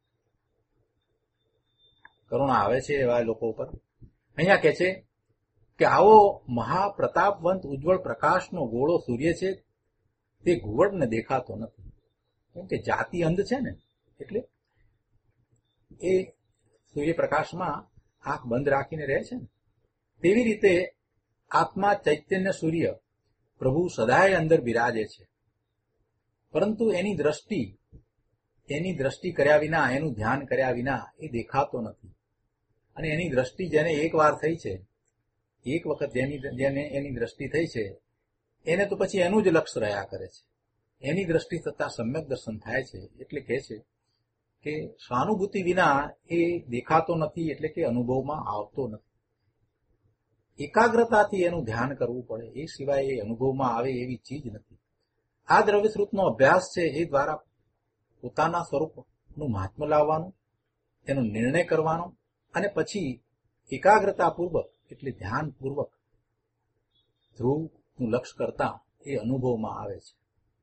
કરુણા આવે છે એવા લોકો ઉપર. અહીંયા કહે છે કે આવો મહાપ્રતાપવંત ઉજ્જવળ પ્રકાશનો ગોળો સૂર્ય છે તે ઘુવડને દેખાતો નથી. કેમ કે જાતિ અંધ છે ને, એટલે એ સૂર્યપ્રકાશમાં આંખ બંધ રાખીને રહે છે ને. તેવી રીતે આત્મા ચૈતન્ય સૂર્ય પ્રભુ સદાય અંદર બિરાજે છે, પરંતુ એની દ્રષ્ટિ કર્યા વિના, એનું ધ્યાન કર્યા વિના એ દેખાતો નથી. અને એની દ્રષ્ટિ જેને એક વાર થઈ છે, એક વખત જેને એની દ્રષ્ટિ થઈ છે એને તો પછી એનું જ લક્ષ્ય રહ્યા કરે છે. એની દ્રષ્ટિ થતા સમ્યક દર્શન થાય છે. એટલે કહે છે કે સ્વાનુભૂતિ વિના એ દેખાતો નથી, એટલે કે અનુભવમાં આવતો નથી. એકાગ્રતાથી એનું ધ્યાન કરવું પડે, એ સિવાય એ અનુભવમાં આવે એવી ચીજ નથી. આ દ્રવ્યસ્વરૂપનો અભ્યાસ છે એ દ્વારા પોતાના સ્વરૂપનું મહાત્મ્ય લાવવાનું, એનો નિર્ણય કરવાનો, અને પછી એકાગ્રતાપૂર્વક એટલે ધ્યાનપૂર્વક ધ્રુવનું લક્ષ્ય કરતા એ અનુભવમાં આવે છે.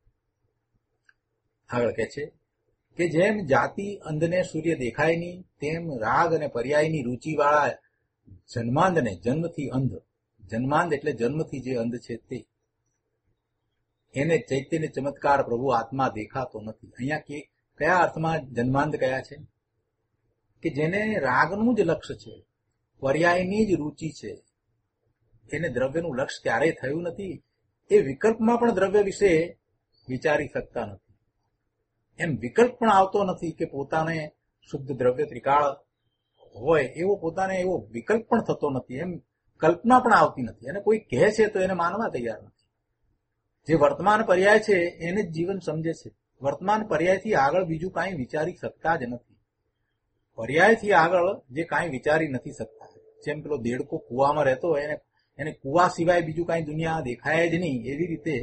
આગળ કહે છે કે જેમ જાતિ અંધને સૂર્ય દેખાય નહીં, તેમ રાગ અને પર્યાયની રૂચિવાળા જન્માંધને, જન્મથી અંધ, જન્માંધ એટલે જન્મથી જે અંધ છે તે, એને ચૈતન્ય ચમત્કાર પ્રભુ આત્મા દેખાતો નથી. અહીંયા કયા અર્થમાં જન્માંધ કયા છે? કે જેને રાગનું જ લક્ષ્ય છે, પર્યાયની જ રૂચિ છે, એને દ્રવ્યનું લક્ષ્ય ક્યારેય થયું નથી. એ વિકલ્પમાં પણ દ્રવ્ય વિશે વિચારી શકતા નથી. એમ વિકલ્પ પણ આવતો નથી કે પોતાને શુદ્ધ દ્રવ્ય ત્રિકાળ હોય એવો પોતાને એવો વિકલ્પ પણ થતો નથી. એમ કલ્પના પણ આવતી નથી. અને કોઈ કહે છે તો એને માનવા તૈયાર નથી. જે વર્તમાન પર્યાય છે એને જ જીવન સમજે છે. વર્તમાન પર્યાયથી આગળ બીજું કાંઈ વિચારી શકતા જ નથી. પર્યાયથી આગળ જે કાંઈ વિચારી નથી શકતા. જેમ પેલો દેડકો કુવામાં રહેતો હોય એને કુવા સિવાય બીજું કાંઈ દુનિયા દેખાય જ નહીં, એવી રીતે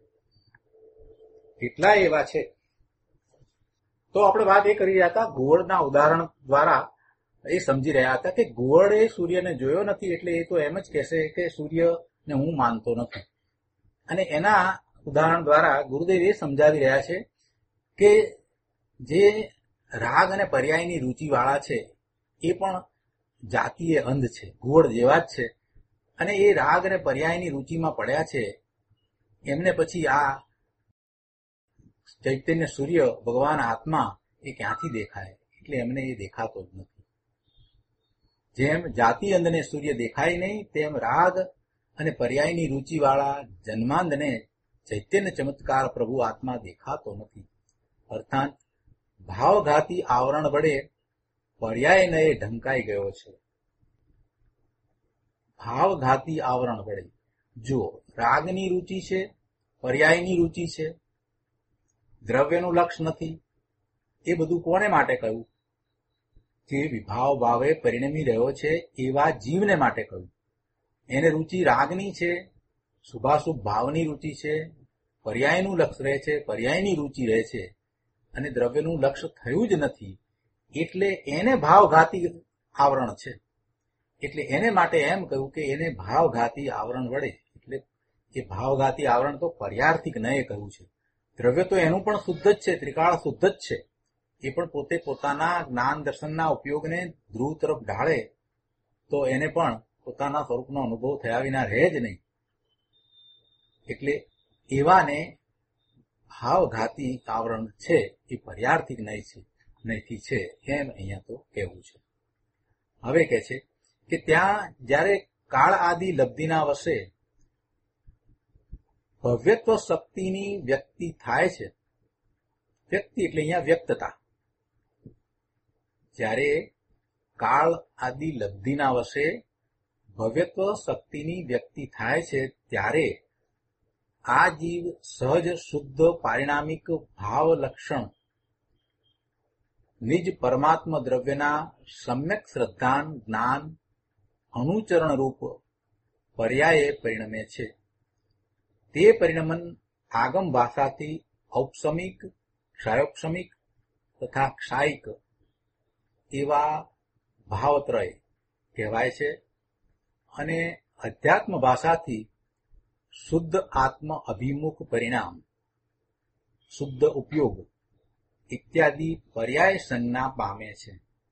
કેટલાય એવા છે. તો આપણે વાત એ કરી રહ્યા હતા, ગોળના ઉદાહરણ દ્વારા એ સમજી રહ્યા હતા કે ગોળે સૂર્યને જોયો નથી એટલે એ તો એમ જ કહેશે કે સૂર્યને હું માનતો નથી. અને એના ઉદાહરણ દ્વારા ગુરુદેવ એ સમજાવી રહ્યા છે કે જે રાગ અને પર્યાયની રુચિવાળા છે એ પણ જાતીય અંધ છે, ગોળ જેવા જ છે. અને એ રાગ અને પર્યાયની રુચિમાં પડ્યા છે એમને પછી આ ચૈતન્ય સૂર્ય ભગવાન આત્મા એ ક્યાંથી દેખાય? એટલે એમને એ દેખાતો જ નથી. જેમ જાતિ અંધને સૂર્ય દેખાય નહીં, તેમ રાગ અને પર્યાયની રુચિવાળા જન્માંધને ચૈતન્ય ચમત્કાર પ્રભુ આત્મા દેખાતો નથી. અર્થાત ભાવઘાતી આવરણ વડે પર્યાયને ઢંકાઈ ગયો છે. ભાવઘાતી આવરણ વડે જુઓ, રાગની રુચિ છે, પર્યાયની રુચિ છે, દ્રવ્યનું લક્ષ નથી. એ બધું કોને માટે કહ્યું? જે વિભાવ ભાવે પરિણમી રહ્યો છે એવા જીવને માટે કહ્યું. એને રુચિ રાગની છે, શુભાશુભ ભાવની રુચિ છે, પર્યાયનું લક્ષ રહે છે, પર્યાયની રુચિ રહે છે, અને દ્રવ્યનું લક્ષ્ય થયું જ નથી. એટલે એને ભાવઘાતી આવરણ છે. એટલે એને માટે એમ કહ્યું કે એને ભાવઘાતી આવરણ વડે, એટલે એ ભાવઘાતી આવરણ તો પર્યાર્થિક નયે કહ્યું છે. દ્રવ્ય તો એનું પણ શુદ્ધ જ છે, ત્રિકાળ શુદ્ધ જ છે. એ પણ પોતે પોતાના જ્ઞાન દર્શનના ઉપયોગને ધ્રુવ તરફ ઢાળે તો એને પણ પોતાના સ્વરૂપનો અનુભવ થયા વિના રહે જ નહીં. એટલે એવાને ભાવઘાતી આવરણ છે એ પર્યાર્થિક નયથી છે એમ અહીંયા તો કહેવું છે. હવે કહે છે કે ત્યાં જ્યારે કાળ આદિ લબ્ધિના વશે ભવ્યત્વ શક્તિની વ્યક્તિ થાય છે, વ્યક્તિ એટલે અહીંયા વ્યક્તતા, જ્યારે કાળ આદિ લબ્ધિના વશે ભવ્યત્વ શક્તિની વ્યક્તિ થાય છે ત્યારે આ જીવ સહજ શુદ્ધ પારિણામિક ભાવ લક્ષણ નિજ પરમાત્મ દ્રવ્યના સમ્યક શ્રદ્ધાન જ્ઞાન અનુચરણ રૂપ પર્યાયે પરિણમે છે. તે પરિણમન આગમ ભાષાથી ઔપસમિક, ક્ષાયોપસમિક તથા ક્ષાયિક એવા ભાવત્રય કહેવાય છે. અને અધ્યાત્મ ભાષાથી શુદ્ધ આત્મ અભિમુખ પરિણામ, શુદ્ધ ઉપયોગ ઇત્યાદિ પર્યાય સંજ્ઞા પામે છે.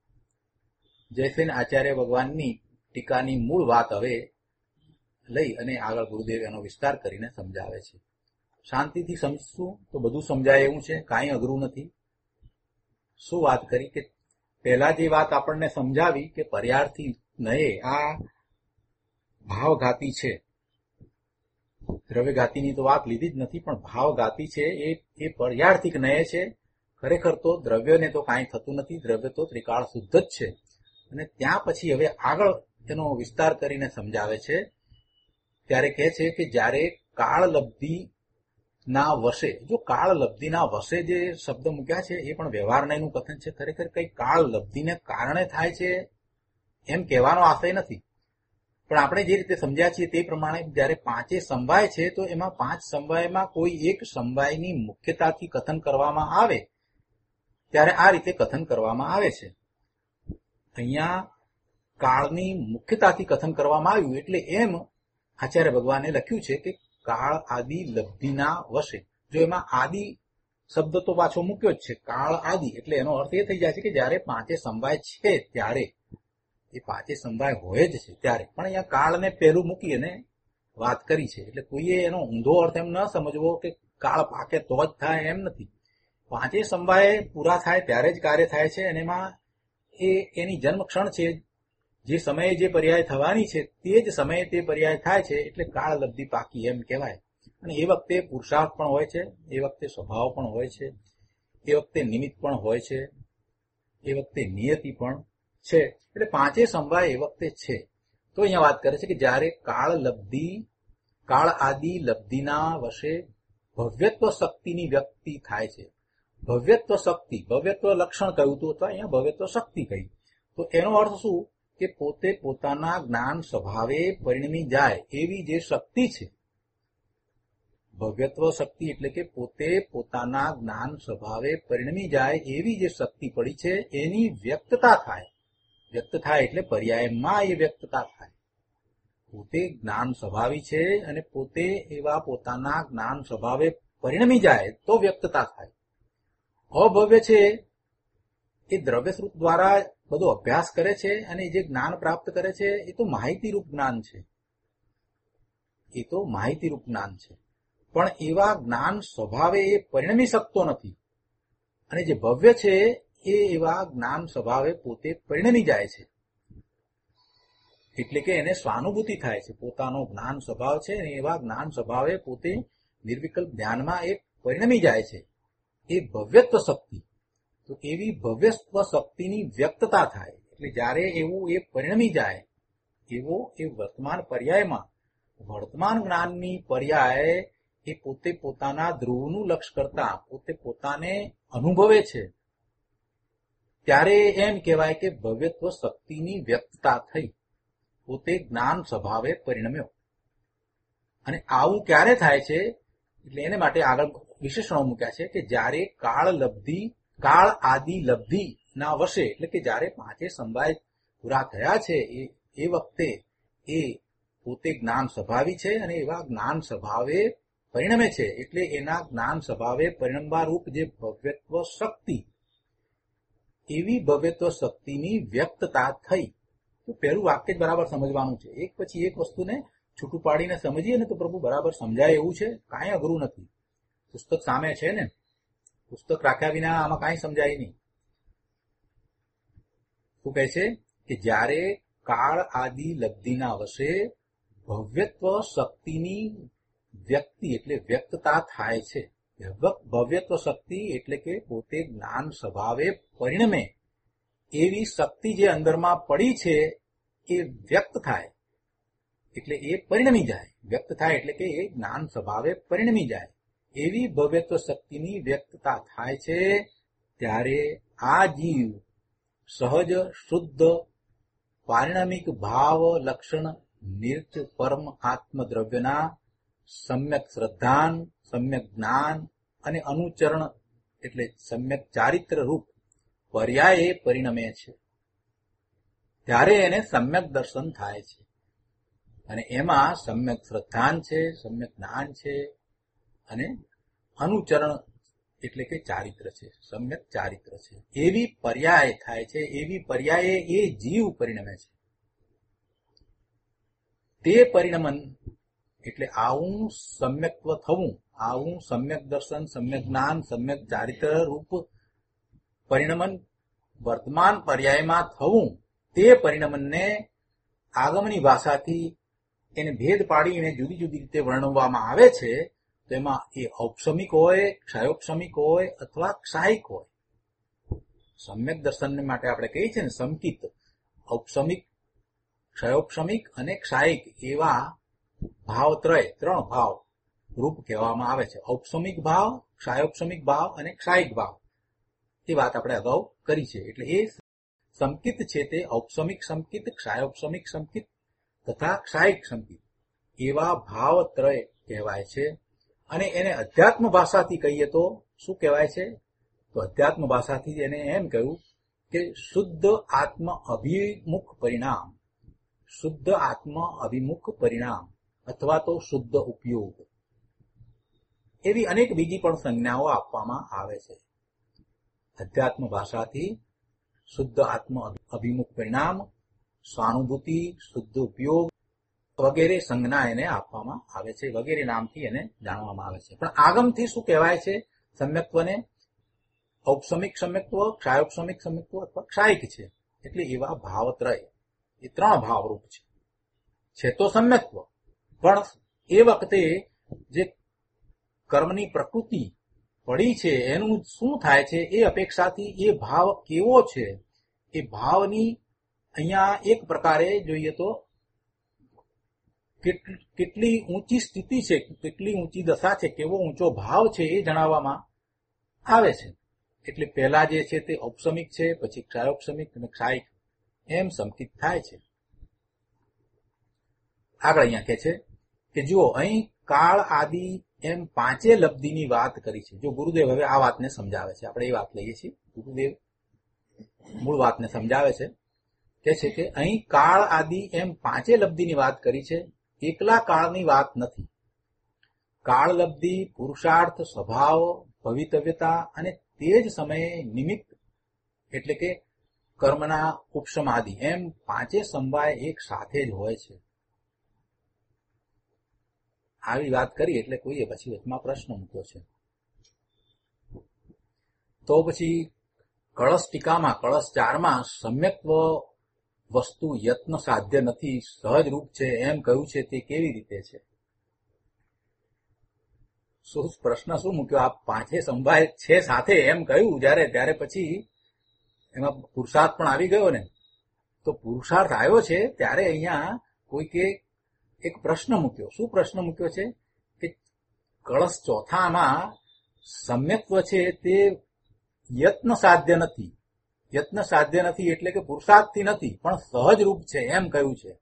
જયસેન આચાર્ય ભગવાનની ટીકાની મૂળ વાત હવે લઈ અને આગળ ગુરુદેવ એનો વિસ્તાર કરીને સમજાવે છે. શાંતિથી સમજશું તો બધું સમજાય એવું છે, કાંઈ અઘરું નથી. શું વાત કરી કે પહેલા જે વાત આપણને સમજાવી કે પર્યાર્થી નયે આ ભાવઘાતી છે, દ્રવ્યઘાતીની તો વાત લીધી જ નથી, પણ ભાવઘાતી છે એ પર્યાર્થિક નયે છે. ખરેખર તો દ્રવ્યને તો કાંઈ થતું નથી, દ્રવ્ય તો ત્રિકાળ શુદ્ધ જ છે. અને ત્યાં પછી હવે આગળ એનો વિસ્તાર કરીને સમજાવે છે. ત્યારે કહે છે કે જ્યારે કાળ લબ્ધિ ના વશે, જો કાળ લબ્ધિના વશે જે શબ્દ મૂક્યા છે એ પણ વ્યવહારનયનું કથન છે. ખરેખર કઈ કાળ લબ્ધિને કારણે થાય છે એમ કહેવાનો આશય નથી, પણ આપણે જે રીતે સમજ્યા છીએ તે પ્રમાણે જયારે પાંચે સમવાય છે તો એમાં પાંચ સમવાયમાં કોઈ એક સમવાયની મુખ્યતાથી કથન કરવામાં આવે ત્યારે આ રીતે કથન કરવામાં આવે છે. અહીંયા કાળની મુખ્યતાથી કથન કરવામાં આવ્યું એટલે એમ આચાર્ય ભગવાને લખ્યું છે કે કાળ આદિ લબ્ધિના વશે. જો એમાં આદિ શબ્દ તો પાછો મૂક્યો જ છે, કાળ આદિ, એટલે એનો અર્થ એ થઈ જાય છે કે જયારે પાંચે સમવાય છે ત્યારે, એ પાંચે સમવાય હોય જ છે ત્યારે. પણ અહીંયા કાળને પહેલું મૂકી અને વાત કરી છે. એટલે કોઈએ એનો ઊંધો અર્થ એમ ન સમજવો કે કાળ પાકે તો જ થાય, એમ નથી. પાંચે સમવાય પૂરા થાય ત્યારે જ કાર્ય થાય છે. અને એમાં એની જન્મ ક્ષણ છે, જે સમયે જે પર્યાય થવાની છે તે જ સમયે તે પર્યાય થાય છે. એટલે કાળ લબ્ધિ પાકી એમ કહેવાય. અને એ વખતે પુરુષાર્થ પણ હોય છે, એ વખતે સ્વભાવ પણ હોય છે, એ વખતે નિમિત્ત પણ હોય છે, એ વખતે નિયતિ પણ છે. એટલે પાંચે સમવાય એ વખતે છે. તો અહીંયા વાત કરે છે કે જયારે કાળ આદિ લબ્ધિના વશે ભવ્યત્વ શક્તિની વ્યક્તિ થાય છે. ભવ્યત્વ શક્તિ, ભવ્યત્વ લક્ષણ કહ્યું હતું, તો અહીંયા ભવ્યત્વ શક્તિ કહી. તો એનો અર્થ શું કે પોતે પોતાના જ્ઞાન સ્વભાવે પરિણમી જાય એવી જે શક્તિ છે, ભવ્યત્વ શક્તિ એટલે કે પોતે પોતાના જ્ઞાન સ્વભાવે પરિણમી જાય એવી જે શક્તિ પડી છે એની વ્યક્તતા થાય. વ્યક્ત થાય એટલે પર્યાયમાં એ વ્યક્તતા થાય. પોતે જ્ઞાન સ્વભાવી છે અને પોતે એવા પોતાના જ્ઞાન સ્વભાવે પરિણમી જાય તો વ્યક્તતા થાય. અભવ્ય છે એ દ્રવ્ય સ્વરૂપ દ્વારા બધો અભ્યાસ કરે છે અને જે જ્ઞાન પ્રાપ્ત કરે છે એ તો માહિતીરૂપ જ્ઞાન છે. એ તો માહિતીરૂપ જ્ઞાન છે. પણ એવા જ્ઞાન સ્વભાવે એ પરિણમી શકતો નથી. અને જે ભવ્ય છે એ એવા જ્ઞાન સ્વભાવે પોતે પરિણમી જાય છે. એટલે કે એને સ્વાનુભૂતિ થાય છે. પોતાનો જ્ઞાન સ્વભાવ છે અને એવા જ્ઞાન સ્વભાવે પોતે નિર્વિકલ્પ ધ્યાનમાં એ પરિણમી જાય છે. એ ભવ્યત્વ શક્તિ. તો એવી ભવ્યત્વ શક્તિની વ્યક્તતા થાય. એટલે જ્યારે એવું એ પરિણમી જાય એવો એ વર્તમાન પર્યાયમાં વર્તમાન જ્ઞાનની પર્યાય એ પોતે પોતાના ધ્રુવનું લક્ષ્ય કરતા પોતે પોતાને અનુભવે છે, ત્યારે એમ કહેવાય કે ભવ્યત્વ શક્તિની વ્યક્તતા થઈ, પોતે જ્ઞાન સ્વભાવે પરિણમ્યો. અને આવું ક્યારે થાય છે? એટલે એને માટે આગળ વિશેષણો મૂક્યા છે કે જ્યારે કાળ આદિ લબ્ધિ ના વશે, એટલે કે જ્યારે પાંચે સમવાય પૂરા થયા છે એ વખતે એ પોતે જ્ઞાન સ્વભાવી છે અને એવા જ્ઞાન સ્વભાવે પરિણમે છે. એટલે એના જ્ઞાન સ્વભાવે પરિણમવા રૂપ જે ભવ્યત્વ શક્તિ, એવી ભવ્યત્વ શક્તિની વ્યક્તતા થઈ. તો પહેલું વાક્ય જ બરાબર સમજવાનું છે. એક પછી એક વસ્તુને છૂટું પાડીને સમજીએ ને તો પ્રભુ બરાબર સમજાય એવું છે. કાંઈ અઘરું નથી. પુસ્તક સામે છે ને, પુસ્તક રાખ્યા વિના આમાં કાંઈ સમજાય નહીં. શું કહે છે કે જ્યારે કાળ આદિ લબ્ધિના વશે ભવ્યત્વ શક્તિની વ્યક્તિ એટલે વ્યક્તતા થાય છે. ભવ્યત્વ શક્તિ એટલે કે પોતે જ્ઞાન સ્વભાવે પરિણમે એવી શક્તિ જે અંદરમાં પડી છે એ વ્યક્ત થાય એટલે એ પરિણમી જાય. વ્યક્ત થાય એટલે કે એ જ્ઞાન સ્વભાવે પરિણમી જાય એવી ભવ્યત્વ શક્તિની વ્યક્તતા થાય છે. ત્યારે આ જીવ સહજ શુદ્ધ પારિણામિક ભાવ લક્ષણ નિર્ચ પરમ આત્મદ્રવ્યના સમ્યક શ્રદ્ધાન, સમ્યક જ્ઞાન અને અનુચરણ એટલે સમ્યક ચારિત્ર રૂપ પર્યાયે પરિણમે છે. ત્યારે એને સમ્યક દર્શન થાય છે. અને એમાં સમ્યક શ્રદ્ધાન છે, સમ્યક જ્ઞાન છે અને અનુચરણ એટલે કે ચારિત્ર છે, સમ્યક ચારિત્ર છે. એવી પર્યાય થાય છે. એવી પર્યાયે એ જીવ પરિણમે છે. તે પરિણમન એટલે આવું સમ્યક્ત્વ થવું, આવું સમ્યક દર્શન, સમ્યક જ્ઞાન, સમ્યક ચારિત્ર રૂપ પરિણમન વર્તમાન પર્યાયમાં થવું, તે પરિણમનને આગમની ભાષાથી એને ભેદ પાડીને જુદી જુદી રીતે વર્ણવવામાં આવે છે. તો એમાં એ ઔપસમિક હોય, ક્ષયોપસમિક હોય અથવા ક્ષાયિક હોય. સમ્યક દર્શન માટે આપણે કહીએ છીએ ને સમકિત, ઔપસમિક, ક્ષયોપસમિક અને ક્ષાયિક એવા ભાવત્રય, ત્રણ ભાવ રૂપ કહેવામાં આવે છે. ઔપસમિક ભાવ, ક્ષાયોપસમિક ભાવ અને ક્ષાયિક ભાવ. એ વાત આપણે અગાઉ કરી છે. એટલે એ સમકિત છે તે ઔપસમિક સમકિત, ક્ષાયોપસમિક સમકિત તથા ક્ષાયિક સમકિત એવા ભાવત્રય કહેવાય છે. અને એને અધ્યાત્મ ભાષાથી કહીએ તો શું કહેવાય છે? તો અધ્યાત્મ ભાષાથી એને એમ કહ્યું કે શુદ્ધ આત્મ અભિમુખ પરિણામ, શુદ્ધ આત્મ અભિમુખ પરિણામ અથવા તો શુદ્ધ ઉપયોગ, એવી અનેક બીજી પણ સંજ્ઞાઓ આપવામાં આવે છે. અધ્યાત્મ ભાષાથી શુદ્ધ આત્મ અભિમુખ પરિણામ, સ્વાનુભૂતિ, શુદ્ધ ઉપયોગ વગેરે સંજ્ઞા એને આપવામાં આવે છે. વગેરે નામથી એને જાણવામાં આવે છે. પણ આગમથી શું કહેવાય છે? સમ્યક્ત્વને ઔપસમિક સમ્યક્ત્વ, ક્ષાયોપસમિક સમ્યક્ત્વ અથવા ક્ષાયિક છે. એટલે એવા ભાવત્રય, એ ત્રણ ભાવરૂપ છે તો સમ્યક્ત્વ. પણ એ વખતે જે કર્મની પ્રકૃતિ પડી છે એનું શું થાય છે એ અપેક્ષાથી એ ભાવ કેવો છે એ ભાવની અહીંયા એક પ્રકારે જોઈએ તો કેટલી ઊંચી સ્થિતિ છે, કેટલી ઊંચી દશા છે, કેવો ઊંચો ભાવ છે એ જણાવવામાં આવે છે. એટલે પહેલા જે છે તે ઔપસમિક છે, પછી ક્ષાયોપસમિક અને ક્ષાયિક એમ સંકિત થાય છે. આગળ અહીંયા કે છે કે જુઓ, અહીં કાળ આદિ એમ પાંચે લબ્ધિની વાત કરી છે. જો ગુરુદેવ હવે આ વાતને સમજાવે છે, આપણે એ વાત લઈએ છીએ. ગુરુદેવ મૂળ વાતને સમજાવે છે, કે છે કે અહીં કાળ આદિ એમ પાંચે લબ્ધિની વાત કરી છે, એકલા કાળની વાત નથી. કાળ લબ્ધિ, પુરુષાર્થ, સ્વભાવ, ભવિતવ્યતા અને તે જ સમયે નિમિત્ત એટલે કે કર્મના ઉપશમાદિ એમ પાંચે સમવાય એક સાથે જ હોય છે. આવી વાત કરી એટલે કોઈએ પછી વચમાં પ્રશ્ન મૂક્યો છે. તો પછી કળશ ટીકામાં, કળશ 4માં સમ્યક્ત્વ વસ્તુ યત્ન સાધ્ય નથી, સહજ રૂપ છે એમ કહ્યું છે, તે કેવી રીતે છે? શું પ્રશ્ન શું મૂક્યો? આ પાંચે સંભાય છે સાથે એમ કહ્યું ત્યારે પછી એમાં પુરુષાર્થ પણ આવી ગયો ને. તો પુરુષાર્થ આવ્યો છે ત્યારે અહીંયા કોઈકે એક પ્રશ્ન મૂક્યો. શું પ્રશ્ન મૂક્યો છે? કે કળશ ચોથામાં સમ્યક્ત્વ છે તે યત્ન સાધ્ય નથી. યત્ન સાધ્ય નથી એટલે કે પુરુષાર્થથી નથી, પણ સહજ રૂપ છે એમ કહ્યું છે.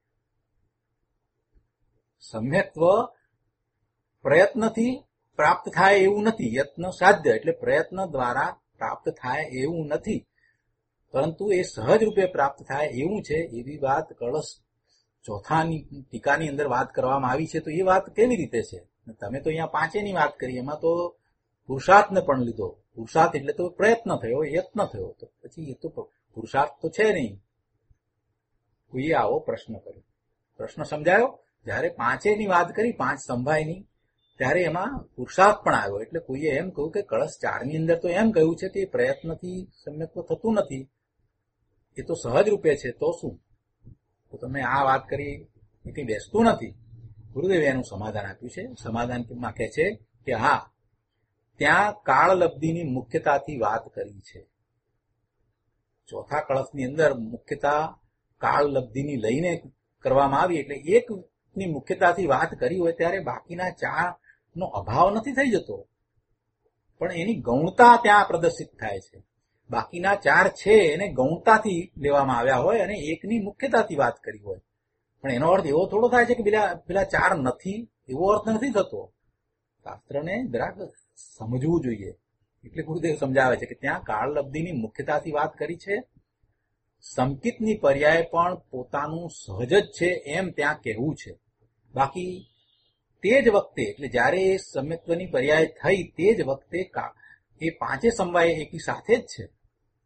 સમ્યક્ત્વ પ્રયત્નથી પ્રાપ્ત થાય એવું નથી. યત્ન સાધ્ય એટલે પ્રયત્ન દ્વારા પ્રાપ્ત થાય એવું નથી, પરંતુ એ સહજ રૂપે પ્રાપ્ત થાય એવું છે. એવી વાત કળશ ચોથાની ટીકાની અંદર વાત કરવામાં આવી છે. તો એ વાત કેવી રીતે છે? તમે તો અહીંયા પાંચેની વાત કરી, એમાં તો પુરુષાર્થને પણ લીધો. પુરુષાર્થ એટલે તો પ્રયત્ન થયો, યત્ન થયો, તો પછી એ તો પુરુષાર્થ તો છે નહીં. કોઈએ આવો પ્રશ્ન કર્યો. પ્રશ્ન સમજાયો? જયારે પાંચેની વાત કરી, પાંચ સંભાયની, ત્યારે એમાં પુરુષાર્થ પણ આવ્યો. એટલે કોઈએ એમ કહ્યું કે કળશ 4ની અંદર તો એમ કહ્યું છે કે પ્રયત્નથી સમ્યક્ત્વ થતું નથી, એ તો સહજ રૂપે છે. તો શું? તો તમે આ વાત કરી એ કંઈ બેસતું નથી. ગુરુદેવે એનું સમાધાન આપ્યું છે. સમાધાનમાં કહે છે કે હા, ત્યાં કાળલબ્ધિની મુખ્યતાથી વાત કરી છે. ચોથા કળશની અંદર મુખ્યતા કાળલબ્ધિની લઈને કરવામાં આવી, એટલે એકની મુખ્યતાથી વાત કરી હોય ત્યારે બાકીના 4નો અભાવ નથી થઈ જતો, પણ એની ગૌણતા ત્યાં પ્રદર્શિત થાય છે. બાકીના 4 છે એને ગૌણતાથી લેવામાં આવ્યા હોય અને એકની મુખ્યતાથી વાત કરી હોય. પણ એનો અર્થ એવો થોડો થાય છે કે પેલા 4 નથી, એવો અર્થ નથી થતો. શાસ્ત્રને જરાક સમજવું જોઈએ. એટલે ગુરુદેવ સમજાવે છે કે ત્યાં કાળલબ્ધિની મુખ્યતાથી વાત કરી છે. સંકિતની પર્યાય પણ પોતાનું સહજ જ છે એમ ત્યાં કહેવું છે. બાકી તે જ વખતે એટલે જ્યારે એ સમ્યક્ત્વની પર્યાય થઈ તે જ વખતે એ પાંચે સમવાય એકી સાથે જ છે.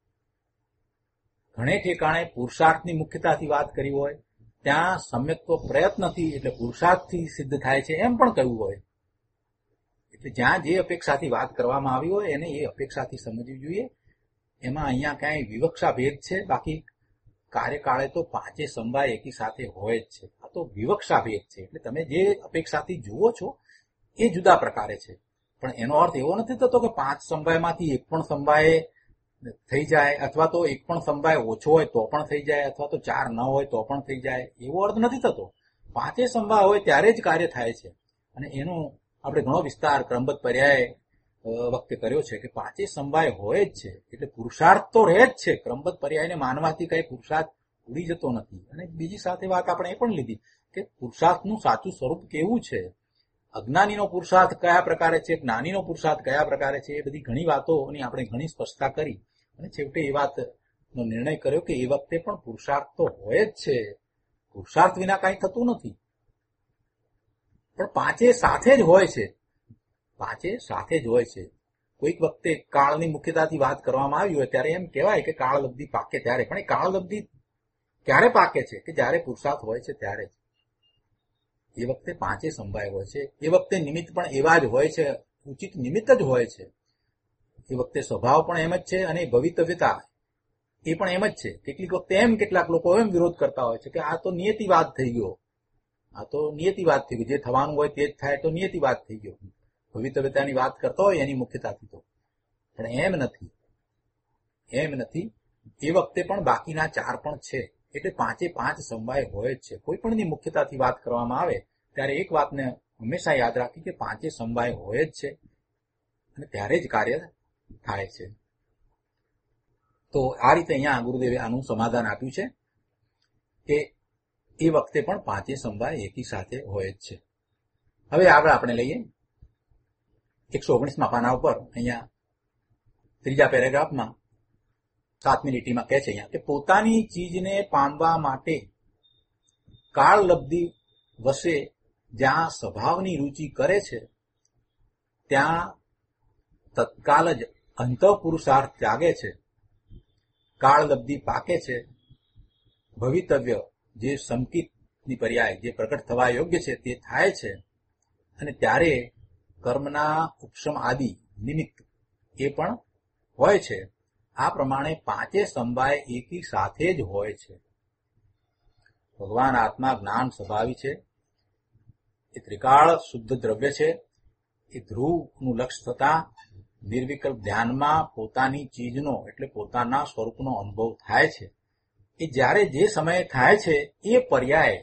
ઘણે ઠેકાણે પુરુષાર્થની મુખ્યતાથી વાત કરી હોય, ત્યાં સમ્યક્ત્વ પ્રયત્નથી એટલે પુરુષાર્થથી સિદ્ધ થાય છે એમ પણ કહ્યું હોય. એટલે જ્યાં જે અપેક્ષાથી વાત કરવામાં આવી હોય એને એ અપેક્ષાથી સમજવી જોઈએ. એમાં અહીંયા ક્યાંય વિવક્ષા ભેદ છે, બાકી કાર્યકાળે તો પાંચે સમવાય એકી સાથે હોય જ છે. આ તો વિવક્ષા ભેદ છે. એટલે તમે જે અપેક્ષાથી જુઓ છો એ જુદા પ્રકારે છે, પણ એનો અર્થ એવો નથી થતો કે 5 સમવાયમાંથી એક પણ સમવાય થઈ જાય, અથવા તો એક પણ સમવાય ઓછો હોય તો પણ થઈ જાય, અથવા તો 4 ન હોય તો પણ થઈ જાય, એવો અર્થ નથી થતો. પાંચે સમવાય હોય ત્યારે જ કાર્ય થાય છે. અને એનું આપણે ઘણો વિસ્તાર ક્રમબદ્ધ પર્યાય વખતે કર્યો છે કે પાંચે સમવાય હોય જ છે એટલે પુરુષાર્થ તો રહે જ છે. ક્રમબદ્ધ પર્યાયને માનવાથી કઈ પુરુષાર્થ ઉડી જતો નથી. અને બીજી સાથે વાત આપણે એ પણ લીધી કે પુરુષાર્થનું સાચું સ્વરૂપ કેવું છે, અજ્ઞાનીનો પુરુષાર્થ કયા પ્રકારે છે, જ્ઞાનીનો પુરુષાર્થ કયા પ્રકારે છે, એ બધી ઘણી વાતોની આપણે ઘણી સ્પષ્ટતા કરી અને છેવટે એ વાતનો નિર્ણય કર્યો કે એ વખતે પણ પુરુષાર્થ તો હોય જ છે. પુરુષાર્થ વિના કાંઈ થતું નથી, પણ પાંચે સાથે જ હોય છે. પાંચે સાથે જ હોય છે. કોઈક વખતે કાળની મુખ્યતાથી વાત કરવામાં આવી હોય ત્યારે એમ કહેવાય કે કાળલબ્ધિ પાકે ત્યારે, પણ એ કાળલબ્ધિ ક્યારે પાકે છે કે જ્યારે પુરુષાર્થ હોય છે ત્યારે જ. એ વખતે પાંચે સંભાય હોય છે. એ વખતે નિમિત્ત પણ એવા જ હોય છે, ઉચિત નિમિત્ત જ હોય છે. એ વખતે સ્વભાવ પણ એમ જ છે અને ભવિતવ્યતા એ પણ એમ જ છે. કેટલીક વખતે કેટલાક લોકો એમ વિરોધ કરતા હોય છે કે આ તો નિયતિવાદ થઈ ગયો, આ તો નિયતિવાદ થઈ ગયો, જે થવાનું હોય તે જ થાય તો નિયતિવાદ થઈ ગયો. ભવિતવ્યતાની વાત કરતો હોય એની મુખ્યતાથી તો, પણ એમ નથી. એ વખતે પણ બાકીના 4 પણ છે. એટલે પાંચે 5 સમવાય હોય જ છે. કોઈ પણની મુખ્યતાથી વાત કરવામાં આવે ત્યારે એક વાતને હંમેશા યાદ રાખી કે પાંચે સમવાય હોય જ છે અને ત્યારે જ કાર્ય થાય છે. તો આ રીતે અહીંયા ગુરુદેવે આનું સમાધાન આપ્યું છે કે એ વખતે પણ પાંચે સમવાય એકી સાથે હોય જ છે. હવે આગળ આપણે લઈએ 119મા પાના ઉપર અહીંયા ત્રીજા પેરેગ્રાફમાં 7મી લીટીમાં કહે છે અહીંયા કે પોતાની ચીજને પામવા માટે કાળલબ્ધિ વશે જ્યાં સ્વભાવની રુચિ કરે છે ત્યાં તત્કાલ જ અંતઃપુરુષાર્થ ત્યાગે છે. કાળલબ્ધિ પાકે છે. ભવિતવ્ય જે સંકિતની પર્યાય જે પ્રકટ થવા યોગ્ય છે તે થાય છે અને ત્યારે કર્મના ઉપશમ આદિ નિમિત્ત એ પણ હોય છે. આ પ્રમાણે પાંચે સમવાય એકી સાથે જ હોય છે. ભગવાન આત્મા જ્ઞાન સ્વભાવી છે. એ ત્રિકાળ શુદ્ધ દ્રવ્ય છે. એ ધ્રુવનું લક્ષ્ય થતા નિર્વિકલ્પ ધ્યાનમાં પોતાની ચીજનો એટલે પોતાના સ્વરૂપનો અનુભવ થાય છે. એ જ્યારે જે સમયે થાય છે એ પર્યાય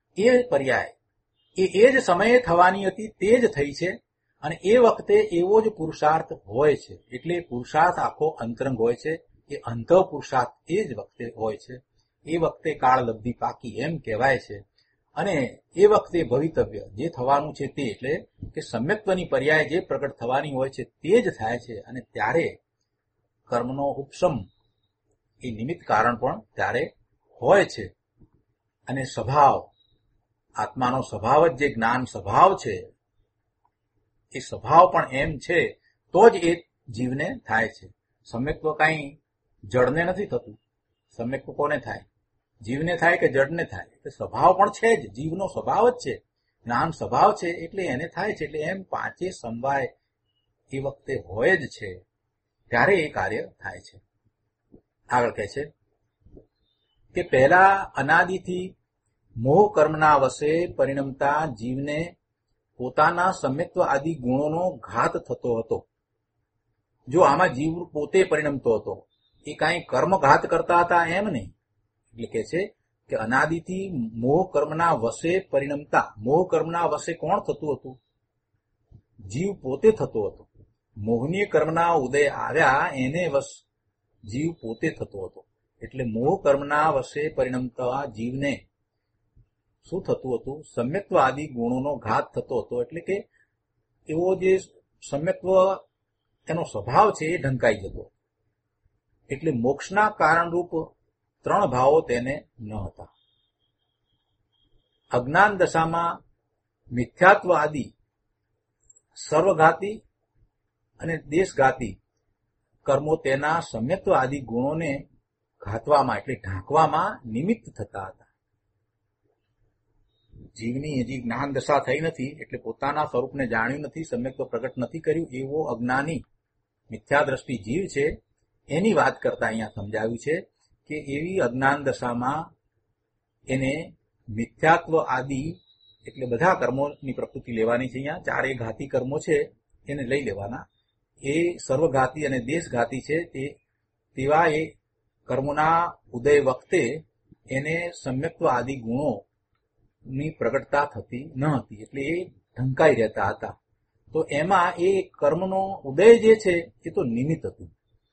એ જ સમયે થવાની હતી તે જ થઈ છે અને એ વખતે એવો જ પુરુષાર્થ હોય છે. એટલે પુરુષાર્થ આખો અંતરંગ હોય છે. એ અંતઃ પુરુષાર્થ એ જ વખતે હોય છે. એ વખતે કાળલબ્ધિ પાકી એમ કહેવાય છે. અને એ વખતે ભવિતવ્ય જે થવાનું છે તે એટલે કે સમ્યક્ત્વની પર્યાય જે પ્રગટ થવાની હોય છે તે જ થાય છે અને ત્યારે કર્મનો ઉપશમ એ નિમિત્ત કારણ પણ ત્યારે હોય છે. અને સ્વભાવ આત્માનો સ્વભાવ જ જે જ્ઞાન સ્વભાવ છે એ સ્વભાવ પણ એમ છે તો જ એ જીવને થાય છે. સમ્યક્ત્વ કાંઈ જડને નથી થતું. સમ્યક્ત્વ કોને થાય? જીવને થાય કે જડને થાય? એટલે સ્વભાવ પણ છે જ. જીવનો સ્વભાવ જ છે. જ્ઞાન સ્વભાવ છે એટલે એને થાય છે. એટલે એમ પાંચે સમવાય એ વખતે હોય જ છે ત્યારે એ કાર્ય થાય છે. આગળ કહે છે કે પહેલા અનાદિથી મોહ કર્મના વશે પરિણમતા જીવને પોતાના સમ્યક્ત્વ આદિ ગુણોનો ઘાત થતો હતો. જો આમાં જીવ પોતે પરિણમતો હતો, એ કાંઈ કર્મઘાત કરતા હતા એમ નહીં. એટલે કે છે કે અનાદિથી મોહ કર્મના વશે પરિણમતા. મોહ કર્મના વશે કોણ થતું હતું? જીવ પોતે થતો હતો. મોહનીય કર્મના ઉદય આવ્યા એને વશ જીવ પોતે થતો હતો. એટલે મોહ કર્મના વશે પરિણમતા જીવને શું થતું હતું? સમ્યક્ત્વ આદિ ગુણોનો ઘાત થતો હતો. એટલે કે એવો જે સમ્યક્ત્વ એનો સ્વભાવ છે એ ઢંકાઈ જતો. એટલે મોક્ષના કારણરૂપ ત્રણ ભાવો તેને ન હતા. અજ્ઞાન દશામાં મિથ્યાત્વ આદિ સર્વઘાતી અને દેશઘાતી કર્મો તેના સમ્યક્ત્વ આદિ ગુણોને ઘાતવામાં એટલે ઢાંકવામાં નિમિત્ત થતા હતા. જીવની હજી જ્ઞાન દશા થઈ નથી એટલે પોતાના સ્વરૂપને જાણ્યું નથી, સમ્યક્ત્વ પ્રગટ નથી કર્યું એવો અજ્ઞાની મિથ્યા દ્રષ્ટિ જીવ છે એની વાત કરતા અહીંયા સમજાવ્યું છે કે એવી અજ્ઞાન દશામાં એને મિથ્યાત્વ આદિ એટલે બધા કર્મોની પ્રકૃતિ લેવાની છે. અહીંયા ચારેય ઘાતી કર્મો છે એને લઈ લેવાના. એ સર્વઘાતી અને દેશઘાતી છે તેવા એ કર્મોના ઉદય વખતે એને સમ્યક્ત્વ આદિ ગુણોની પ્રગટતા થતી ન હતી. એટલે એ ઢંકાઈ રહેતા હતા. તો એમાં એ કર્મનો ઉદય જે છે એ તો નિમિત્ત હતું.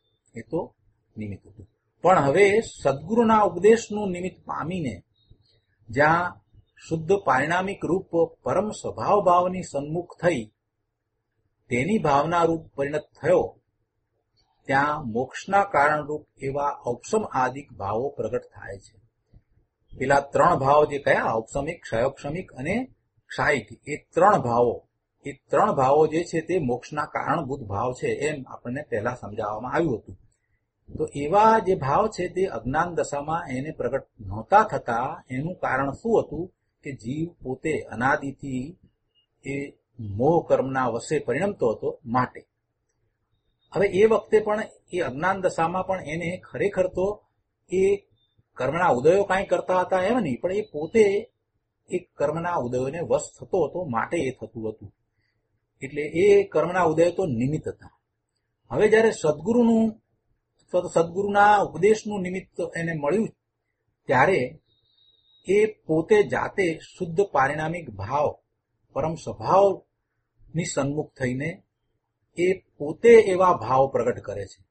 પણ હવે સદગુરુના ઉપદેશનું નિમિત્ત પામીને જ્યાં શુદ્ધ પારિણામિક રૂપ પરમ સ્વભાવ ભાવની સન્મુખ થઈ તેની ભાવના રૂપ પરિણત થયો ત્યાં મોક્ષના કારણરૂપ એવા ઔપસમ આદિક ભાવો પ્રગટ થાય છે. પેલા ત્રણ ભાવ જે કયા? ઔપસમિક, ક્ષયોક્ષમિક અને ક્ષાયિક. એ ત્રણ ભાવો જે છે તે મોક્ષના કારણભૂત ભાવ છે એમ આપણને પહેલા સમજાવવામાં આવ્યું હતું. તો એવા જે ભાવ છે તે અજ્ઞાન દશામાં એને પ્રગટ નહોતા થતા. એનું કારણ શું હતું? કે જીવ પોતે અનાદિથી એ મોહ કર્મના વશે પરિણમતો હતો માટે. હવે એ વખતે પણ એ અજ્ઞાન દશામાં પણ એને ખરેખર તો એ કર્મના ઉદયો કાંઈ કરતા હતા એમ નહીં, પણ એ પોતે એ કર્મના ઉદયોને વશ થતો હતો માટે એ થતું હતું. એટલે એ કર્મના ઉદય તો નિમિત્ત હતા. હવે જયારે સદગુરુના ઉપદેશનું નિમિત્ત એને મળ્યું ત્યારે એ પોતે જાતે શુદ્ધ પારિણામિક ભાવ પરમ સ્વભાવની સન્મુખ થઈને એ પોતે એવા ભાવ પ્રગટ કરે છે.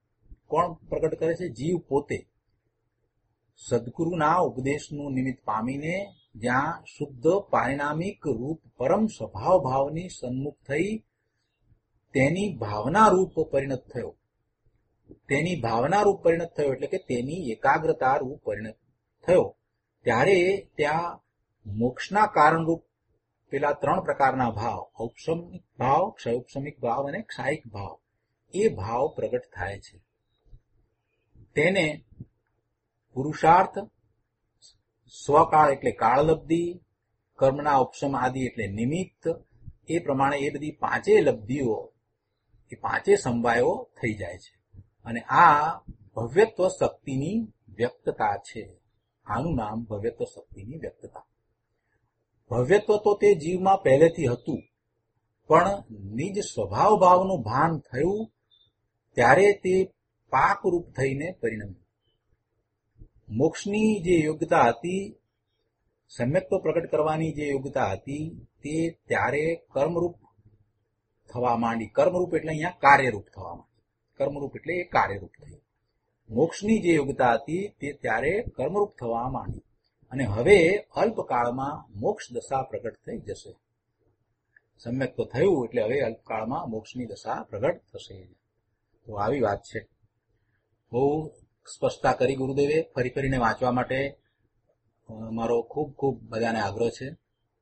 કોણ પ્રગટ કરે છે? જીવ પોતે. સદગુરુના ઉપદેશનું નિમિત્ત પામીને જ્યાં શુદ્ધ પારિણામિક રૂપ પરમ સ્વભાવ ભાવની સન્મુખ થઈ તેની ભાવના રૂપ પરિણત થયો. તેની ભાવના રૂપ પરિણત થયો એટલે કે તેની એકાગ્રતા રૂપ પરિણત થયો ત્યારે ત્યાં મોક્ષના કારણરૂપ પેલા 3 પ્રકારના ભાવ, ઔપસમિક ભાવ, ક્ષયોપસમિક ભાવ અને ક્ષાયિક ભાવ, એ ભાવ પ્રગટ થાય છે. તેને પુરુષાર્થ, સ્વકાળ એટલે કાળલબ્ધિ, કર્મના ઉપશમ આદિ એટલે નિમિત્ત, એ પ્રમાણે એ બધી 5 લબ્ધિઓ, એ 5 સમવાયો થઈ જાય છે. અને આ ભવ્યત્વ શક્તિની વ્યક્તતા છે. આનું નામ ભવ્યત્વ શક્તિની વ્યક્તતા. ભવ્યત્વ તો તે જીવમાં પહેલેથી હતું, પણ નિજ સ્વભાવ ભાવનું ભાન થયું ત્યારે તે પાકરૂપ થઈને પરિણમ્યું. મોક્ષની જે યોગ્યતા હતી, સમ્યક્ત્વ પ્રગટ કરવાની જે યોગ્યતા હતી, તે ત્યારે કર્મરૂપ થવા માંડી. કર્મરૂપ એટલે અહીંયા કાર્યરૂપ થવા માંડી. કર્મરૂપ એટલે એ કાર્યરૂપ થયું. મોક્ષની જે યોગ્યતા હતી તે ત્યારે કર્મરૂપ થવા માંડી અને હવે અલ્પકાળમાં મોક્ષ દશા પ્રગટ થઈ જશે. સમ્યક તો થયું એટલે હવે અલ્પકાળમાં મોક્ષની દશા પ્રગટ થશે. તો આવી વાત છે. બહુ સ્પષ્ટતા કરી ગુરુદેવે. ફરી ફરીને વાંચવા માટે મારો ખૂબ ખૂબ બધાને આગ્રહ છે.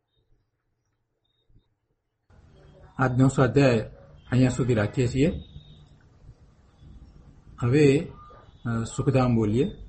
આજનો સ્વાધ્યાય અહીંયા સુધી રાખીએ છીએ. હવે સુખધામ બોલીએ.